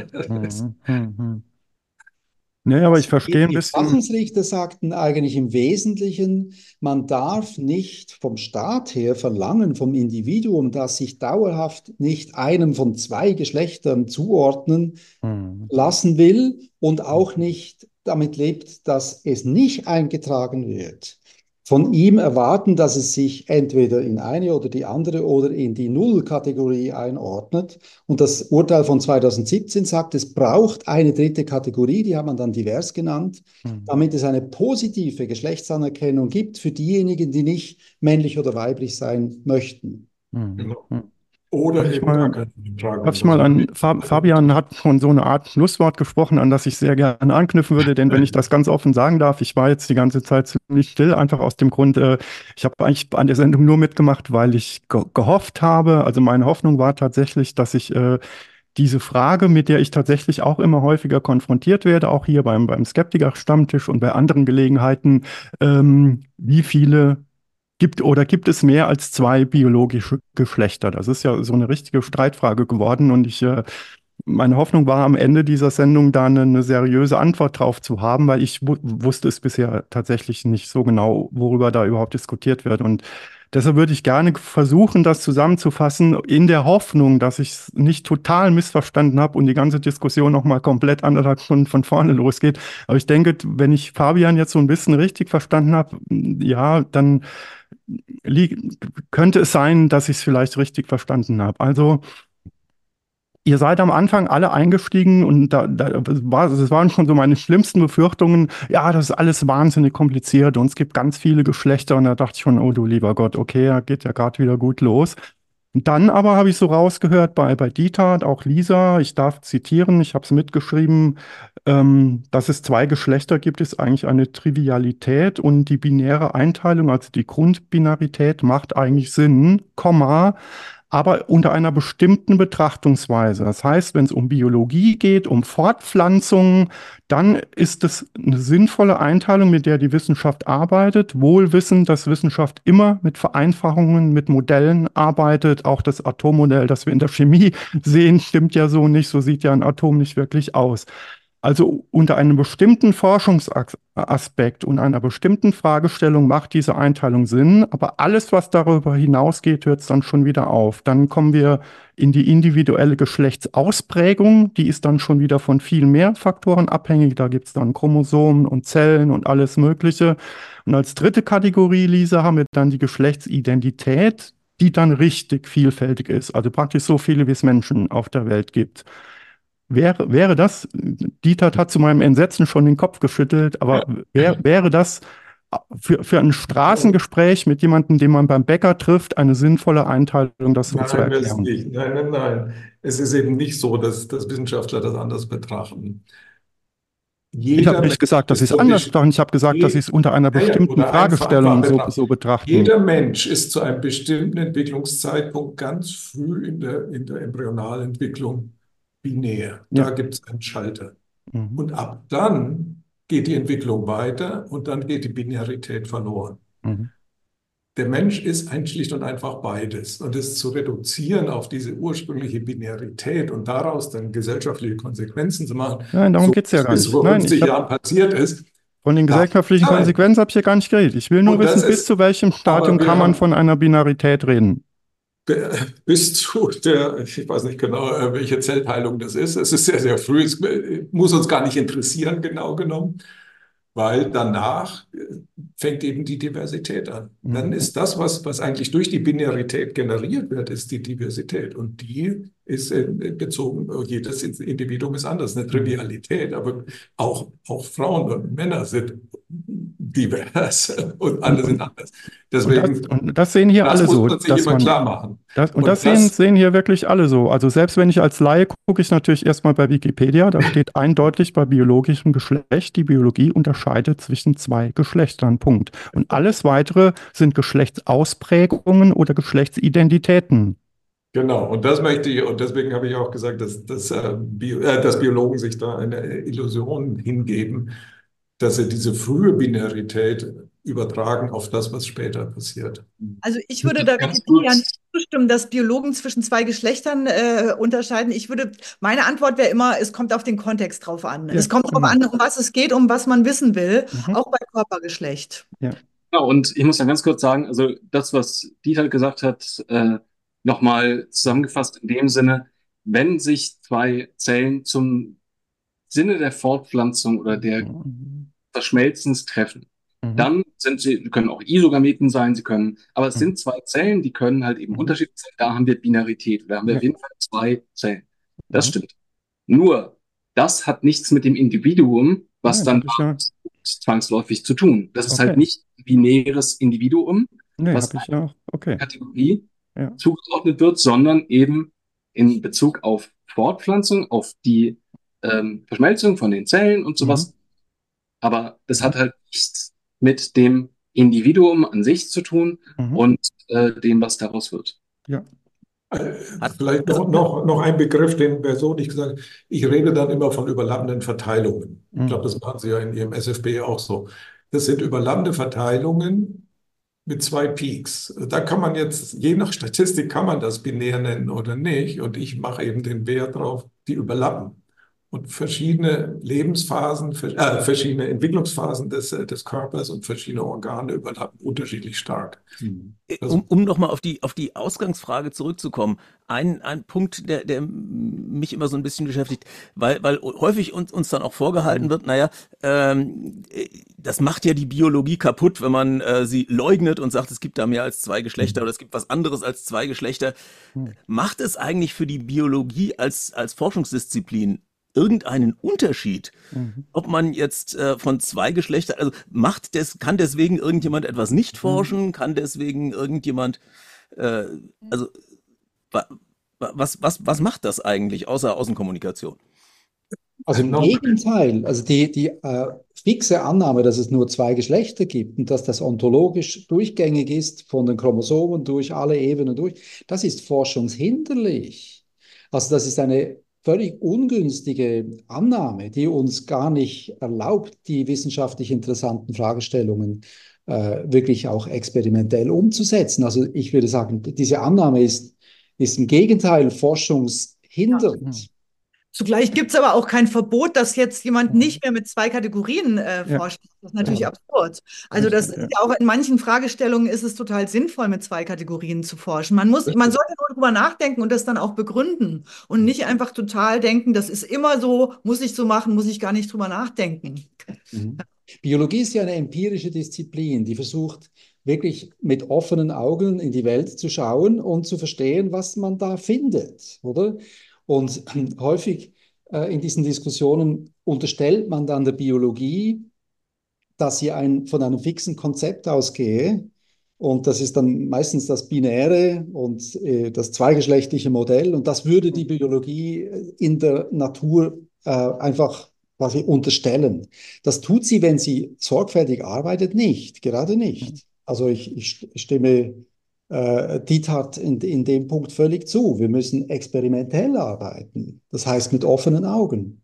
Nee, aber ich verstehe ein Die bisschen. Verfassungsrichter sagten eigentlich im Wesentlichen, man darf nicht vom Staat her verlangen, vom Individuum, das sich dauerhaft nicht einem von zwei Geschlechtern zuordnen lassen will und auch nicht damit lebt, dass es nicht eingetragen wird. Von ihm erwarten, dass es sich entweder in eine oder die andere oder in die Null-Kategorie einordnet. Und das Urteil von 2017 sagt, es braucht eine dritte Kategorie, die hat man dann divers genannt, damit es eine positive Geschlechtsanerkennung gibt für diejenigen, die nicht männlich oder weiblich sein möchten. Genau. Oder eben darf ich mal an Fabian hat von so einer Art Schlusswort gesprochen, an das ich sehr gerne anknüpfen würde, denn wenn ich das ganz offen sagen darf, ich war jetzt die ganze Zeit ziemlich still, einfach aus dem Grund, ich habe eigentlich an der Sendung nur mitgemacht, weil ich gehofft habe, also meine Hoffnung war tatsächlich, dass ich diese Frage, mit der ich tatsächlich auch immer häufiger konfrontiert werde, auch hier beim Skeptiker-Stammtisch und bei anderen Gelegenheiten, wie viele gibt es mehr als zwei biologische Geschlechter? Das ist ja so eine richtige Streitfrage geworden und meine Hoffnung war am Ende dieser Sendung da eine seriöse Antwort drauf zu haben, weil ich wusste es bisher tatsächlich nicht so genau, worüber da überhaupt diskutiert wird. Und Deshalb würde ich gerne versuchen, das zusammenzufassen, in der Hoffnung, dass ich es nicht total missverstanden habe und die ganze Diskussion nochmal komplett 1,5 Stunden von vorne losgeht. Aber ich denke, wenn ich Fabian jetzt so ein bisschen richtig verstanden habe, ja, dann könnte es sein, dass ich es vielleicht richtig verstanden habe. Also, ihr seid am Anfang alle eingestiegen und das waren schon so meine schlimmsten Befürchtungen. Ja, das ist alles wahnsinnig kompliziert und es gibt ganz viele Geschlechter. Und da dachte ich schon, oh du lieber Gott, okay, da geht ja gerade wieder gut los. Und dann aber habe ich so rausgehört bei Dieter, auch Lisa, ich darf zitieren, ich habe es mitgeschrieben, dass es zwei Geschlechter gibt, ist eigentlich eine Trivialität und die binäre Einteilung, also die Grundbinarität, macht eigentlich Sinn, Komma, aber unter einer bestimmten Betrachtungsweise. Das heißt, wenn es um Biologie geht, um Fortpflanzung, dann ist es eine sinnvolle Einteilung, mit der die Wissenschaft arbeitet, wohl wissend, dass Wissenschaft immer mit Vereinfachungen, mit Modellen arbeitet. Auch das Atommodell, das wir in der Chemie sehen, stimmt ja so nicht. So sieht ja ein Atom nicht wirklich aus. Also unter einem bestimmten Forschungsaspekt und einer bestimmten Fragestellung macht diese Einteilung Sinn, aber alles, was darüber hinausgeht, hört es dann schon wieder auf. Dann kommen wir in die individuelle Geschlechtsausprägung, die ist dann schon wieder von viel mehr Faktoren abhängig. Da gibt es dann Chromosomen und Zellen und alles Mögliche. Und als dritte Kategorie, Lisa, haben wir dann die Geschlechtsidentität, die dann richtig vielfältig ist, also praktisch so viele, wie es Menschen auf der Welt gibt. Wäre das, Dieter hat zu meinem Entsetzen schon den Kopf geschüttelt, aber wäre das für ein Straßengespräch mit jemandem, den man beim Bäcker trifft, eine sinnvolle Einteilung, das so zu Nein, das erklären? nicht. Nein, nein, nein. Es ist eben nicht so, dass Wissenschaftler das anders betrachten. Ich habe nicht gesagt, dass ich es anders betrachte. Ich habe gesagt, dass sie es unter einer bestimmten Fragestellung so betrachten. Jeder Mensch ist zu einem bestimmten Entwicklungszeitpunkt ganz früh in der Embryonalentwicklung binär. Da Ja. gibt es einen Schalter. Mhm. Und ab dann geht die Entwicklung weiter und dann geht die Binarität verloren. Mhm. Der Mensch ist schlicht und einfach beides. Und es zu reduzieren auf diese ursprüngliche Binarität und daraus dann gesellschaftliche Konsequenzen zu machen, Nein, darum so geht es ja wie gar es nicht. vor Nein, 50 Jahren passiert ist. von den gesellschaftlichen Nein. Konsequenzen habe ich hier gar nicht geredet. Ich will nur Und das wissen, bis ist- zu welchem Stadium aber wir kann man haben- von einer Binarität reden. Bis zu ich weiß nicht genau, welche Zellteilung das ist. Es ist sehr, sehr früh. Es muss uns gar nicht interessieren, genau genommen, weil danach fängt eben die Diversität an. Dann ist das, was eigentlich durch die Binarität generiert wird, ist die Diversität. Und die ist bezogen, jedes Individuum ist anders, eine Trivialität, aber auch Frauen und Männer sind divers und alle sind anders. Deswegen, Und das sehen hier alle das muss so, man sich dass immer man klar machen. Und das sehen hier wirklich alle so. Also selbst wenn ich als Laie gucke ich natürlich erstmal bei Wikipedia, da steht eindeutig bei biologischem Geschlecht, die Biologie unterscheidet zwischen zwei Geschlechtern, Punkt. Und alles weitere sind Geschlechtsausprägungen oder Geschlechtsidentitäten. Genau, und das möchte ich, und deswegen habe ich auch gesagt, dass Biologen sich da eine Illusion hingeben, dass sie diese frühe Binarität übertragen auf das, was später passiert. Also ich würde da Ganz Wikipedia kurz. nicht zustimmen, dass Biologen zwischen zwei Geschlechtern unterscheiden. Meine Antwort wäre immer, es kommt auf den Kontext drauf an. Ja, Es kommt genau. drauf an, um was es geht, um was man wissen will, Mhm. auch bei Körpergeschlecht. Ja. Genau, und ich muss dann ganz kurz sagen, also das, was Dieter gesagt hat, nochmal zusammengefasst in dem Sinne, wenn sich zwei Zellen zum Sinne der Fortpflanzung oder der Verschmelzens treffen, dann sind sie können auch Isogameten sein, aber es sind zwei Zellen, die können halt eben unterschiedlich sein. Da haben wir Binarität, da haben wir auf jeden Fall zwei Zellen. Das stimmt. Nur, das hat nichts mit dem Individuum, was Nein, dann zwangsläufig zu tun. Das ist halt Okay. nicht ein binäres Individuum, Nee, was habe ich ja. Okay. Kategorie Ja. zugeordnet wird, sondern eben in Bezug auf Fortpflanzung, auf die Verschmelzung von den Zellen und sowas. Aber das hat halt nichts mit dem Individuum an sich zu tun und dem, was daraus wird. Ja. Vielleicht noch ein Begriff, den wäre so nicht gesagt. Ich rede dann immer von überlappenden Verteilungen. Ich glaube, das machen Sie ja in Ihrem SFB auch so. Das sind überlappende Verteilungen mit zwei Peaks. Da kann man jetzt, je nach Statistik kann man das binär nennen oder nicht. Und ich mache eben den Wert drauf, die überlappen. und verschiedene Lebensphasen, verschiedene Entwicklungsphasen des Körpers und verschiedene Organe überlappen unterschiedlich stark. Also, Um nochmal auf die Ausgangsfrage zurückzukommen, ein Punkt, der mich immer so ein bisschen beschäftigt, weil häufig uns dann auch vorgehalten wird, naja, das macht ja die Biologie kaputt, wenn man sie leugnet und sagt, es gibt da mehr als zwei Geschlechter oder es gibt was anderes als zwei Geschlechter. Macht es eigentlich für die Biologie als Forschungsdisziplin irgendeinen Unterschied, ob man jetzt von zwei Geschlechtern, also kann deswegen irgendjemand etwas nicht forschen, kann deswegen irgendjemand, also was macht das eigentlich außer Außenkommunikation? Also im Gegenteil, also die fixe Annahme, dass es nur zwei Geschlechter gibt und dass das ontologisch durchgängig ist, von den Chromosomen durch alle Ebenen durch, das ist forschungshinderlich. Also das ist eine völlig ungünstige Annahme, die uns gar nicht erlaubt, die wissenschaftlich interessanten Fragestellungen wirklich auch experimentell umzusetzen. Also ich würde sagen, diese Annahme ist im Gegenteil forschungshindernd. Zugleich gibt es aber auch kein Verbot, dass jetzt jemand nicht mehr mit zwei Kategorien forscht. Das ist natürlich absurd. Also das ist ja auch in manchen Fragestellungen ist es total sinnvoll, mit zwei Kategorien zu forschen. Man sollte nur drüber nachdenken und das dann auch begründen und nicht einfach total denken, das ist immer so, muss ich so machen, muss ich gar nicht drüber nachdenken. Biologie ist ja eine empirische Disziplin, die versucht wirklich mit offenen Augen in die Welt zu schauen und zu verstehen, was man da findet, oder? Und häufig in diesen Diskussionen unterstellt man dann der Biologie, dass sie von einem fixen Konzept ausgehe. Und das ist dann meistens das binäre und das zweigeschlechtliche Modell. Und das würde die Biologie in der Natur einfach quasi unterstellen. Das tut sie, wenn sie sorgfältig arbeitet, nicht, gerade nicht. Also ich stimme Diethard in dem Punkt völlig zu. Wir müssen experimentell arbeiten, das heißt mit offenen Augen.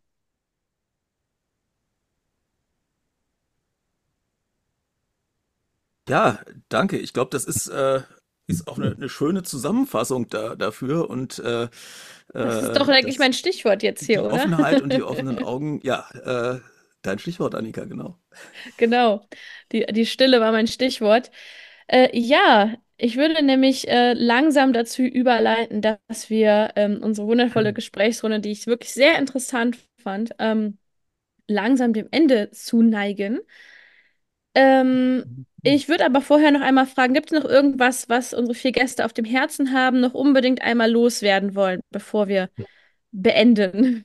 Ja, danke. Ich glaube, das ist auch eine schöne Zusammenfassung dafür und Das ist doch eigentlich mein Stichwort jetzt hier, die oder? Offenheit und die offenen Augen. Ja, dein Stichwort, Annika, genau. Genau. Die Stille war mein Stichwort. Ja, ich würde nämlich langsam dazu überleiten, dass wir unsere wundervolle Gesprächsrunde, die ich wirklich sehr interessant fand, langsam dem Ende zuneigen. Ich würde aber vorher noch einmal fragen, gibt es noch irgendwas, was unsere vier Gäste auf dem Herzen haben, noch unbedingt einmal loswerden wollen, bevor wir beenden?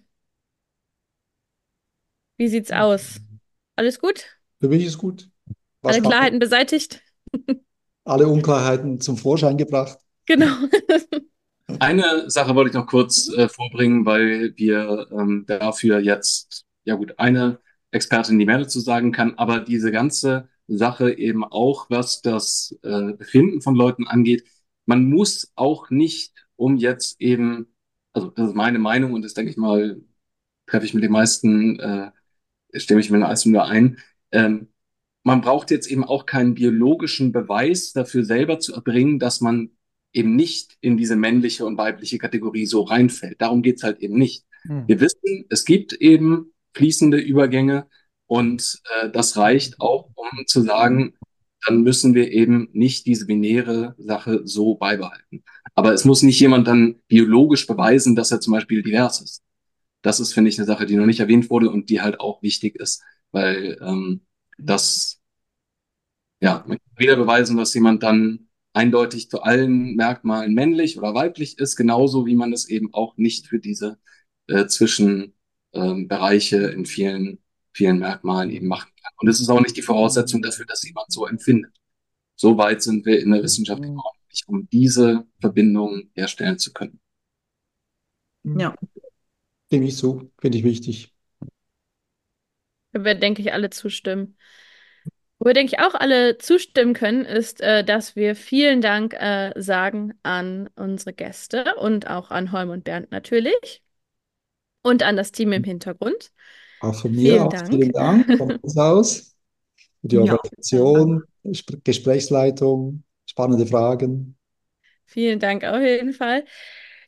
Wie sieht's aus? Alles gut? Für mich ist gut. Was Alle Klarheiten beseitigt? alle Unklarheiten zum Vorschein gebracht. Genau. Eine Sache wollte ich noch kurz vorbringen, weil wir dafür jetzt, ja gut, eine Expertin, die mehr dazu sagen kann, aber diese ganze Sache eben auch, was das Befinden von Leuten angeht, man muss auch nicht, um jetzt eben, also das ist meine Meinung und das denke ich mal, treffe ich mit den meisten, stimme ich mit den meisten überein, ähm, man braucht jetzt eben auch keinen biologischen Beweis dafür selber zu erbringen, dass man eben nicht in diese männliche und weibliche Kategorie so reinfällt. Darum geht's halt eben nicht. Wir wissen, es gibt eben fließende Übergänge und das reicht auch, um zu sagen, dann müssen wir eben nicht diese binäre Sache so beibehalten. Aber es muss nicht jemand dann biologisch beweisen, dass er zum Beispiel divers ist. Das ist, finde ich, eine Sache, die noch nicht erwähnt wurde und die halt auch wichtig ist, weil das ja, man kann weder beweisen, dass jemand dann eindeutig zu allen Merkmalen männlich oder weiblich ist, genauso wie man es eben auch nicht für diese Zwischenbereiche Bereiche in vielen Merkmalen eben machen kann. Und es ist auch nicht die Voraussetzung dafür, dass jemand so empfindet. So weit sind wir in der Wissenschaft immer noch nicht, um diese Verbindung herstellen zu können. Ja. Stimme ich zu, finde ich wichtig. Da werden, denke ich, alle zustimmen. Wo wir, denke ich, auch alle zustimmen können, ist, dass wir vielen Dank sagen an unsere Gäste und auch an Holm und Bernd natürlich und an das Team im Hintergrund. Auch von mir Vielen aus Dank. vielen Dank von uns aus für die Ja. Organisation, Gesprächsleitung, spannende Fragen. Vielen Dank auf jeden Fall.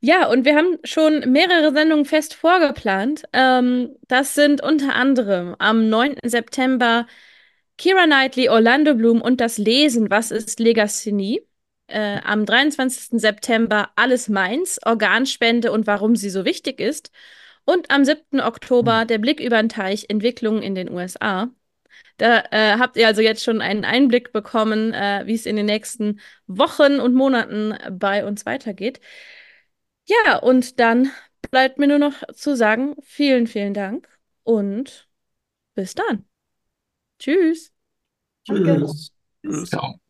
Ja, und wir haben schon mehrere Sendungen fest vorgeplant. Das sind unter anderem am 9. September Keira Knightley, Orlando Bloom und das Lesen, was ist Legasthenie? Am 23. September Alles meins, Organspende und warum sie so wichtig ist. Und am 7. Oktober der Blick über den Teich, Entwicklungen in den USA. Da habt ihr also jetzt schon einen Einblick bekommen, wie es in den nächsten Wochen und Monaten bei uns weitergeht. Ja, und dann bleibt mir nur noch zu sagen, vielen, vielen Dank und bis dann. Tschüss. Danke. Tschüss. Tschüss. Ciao.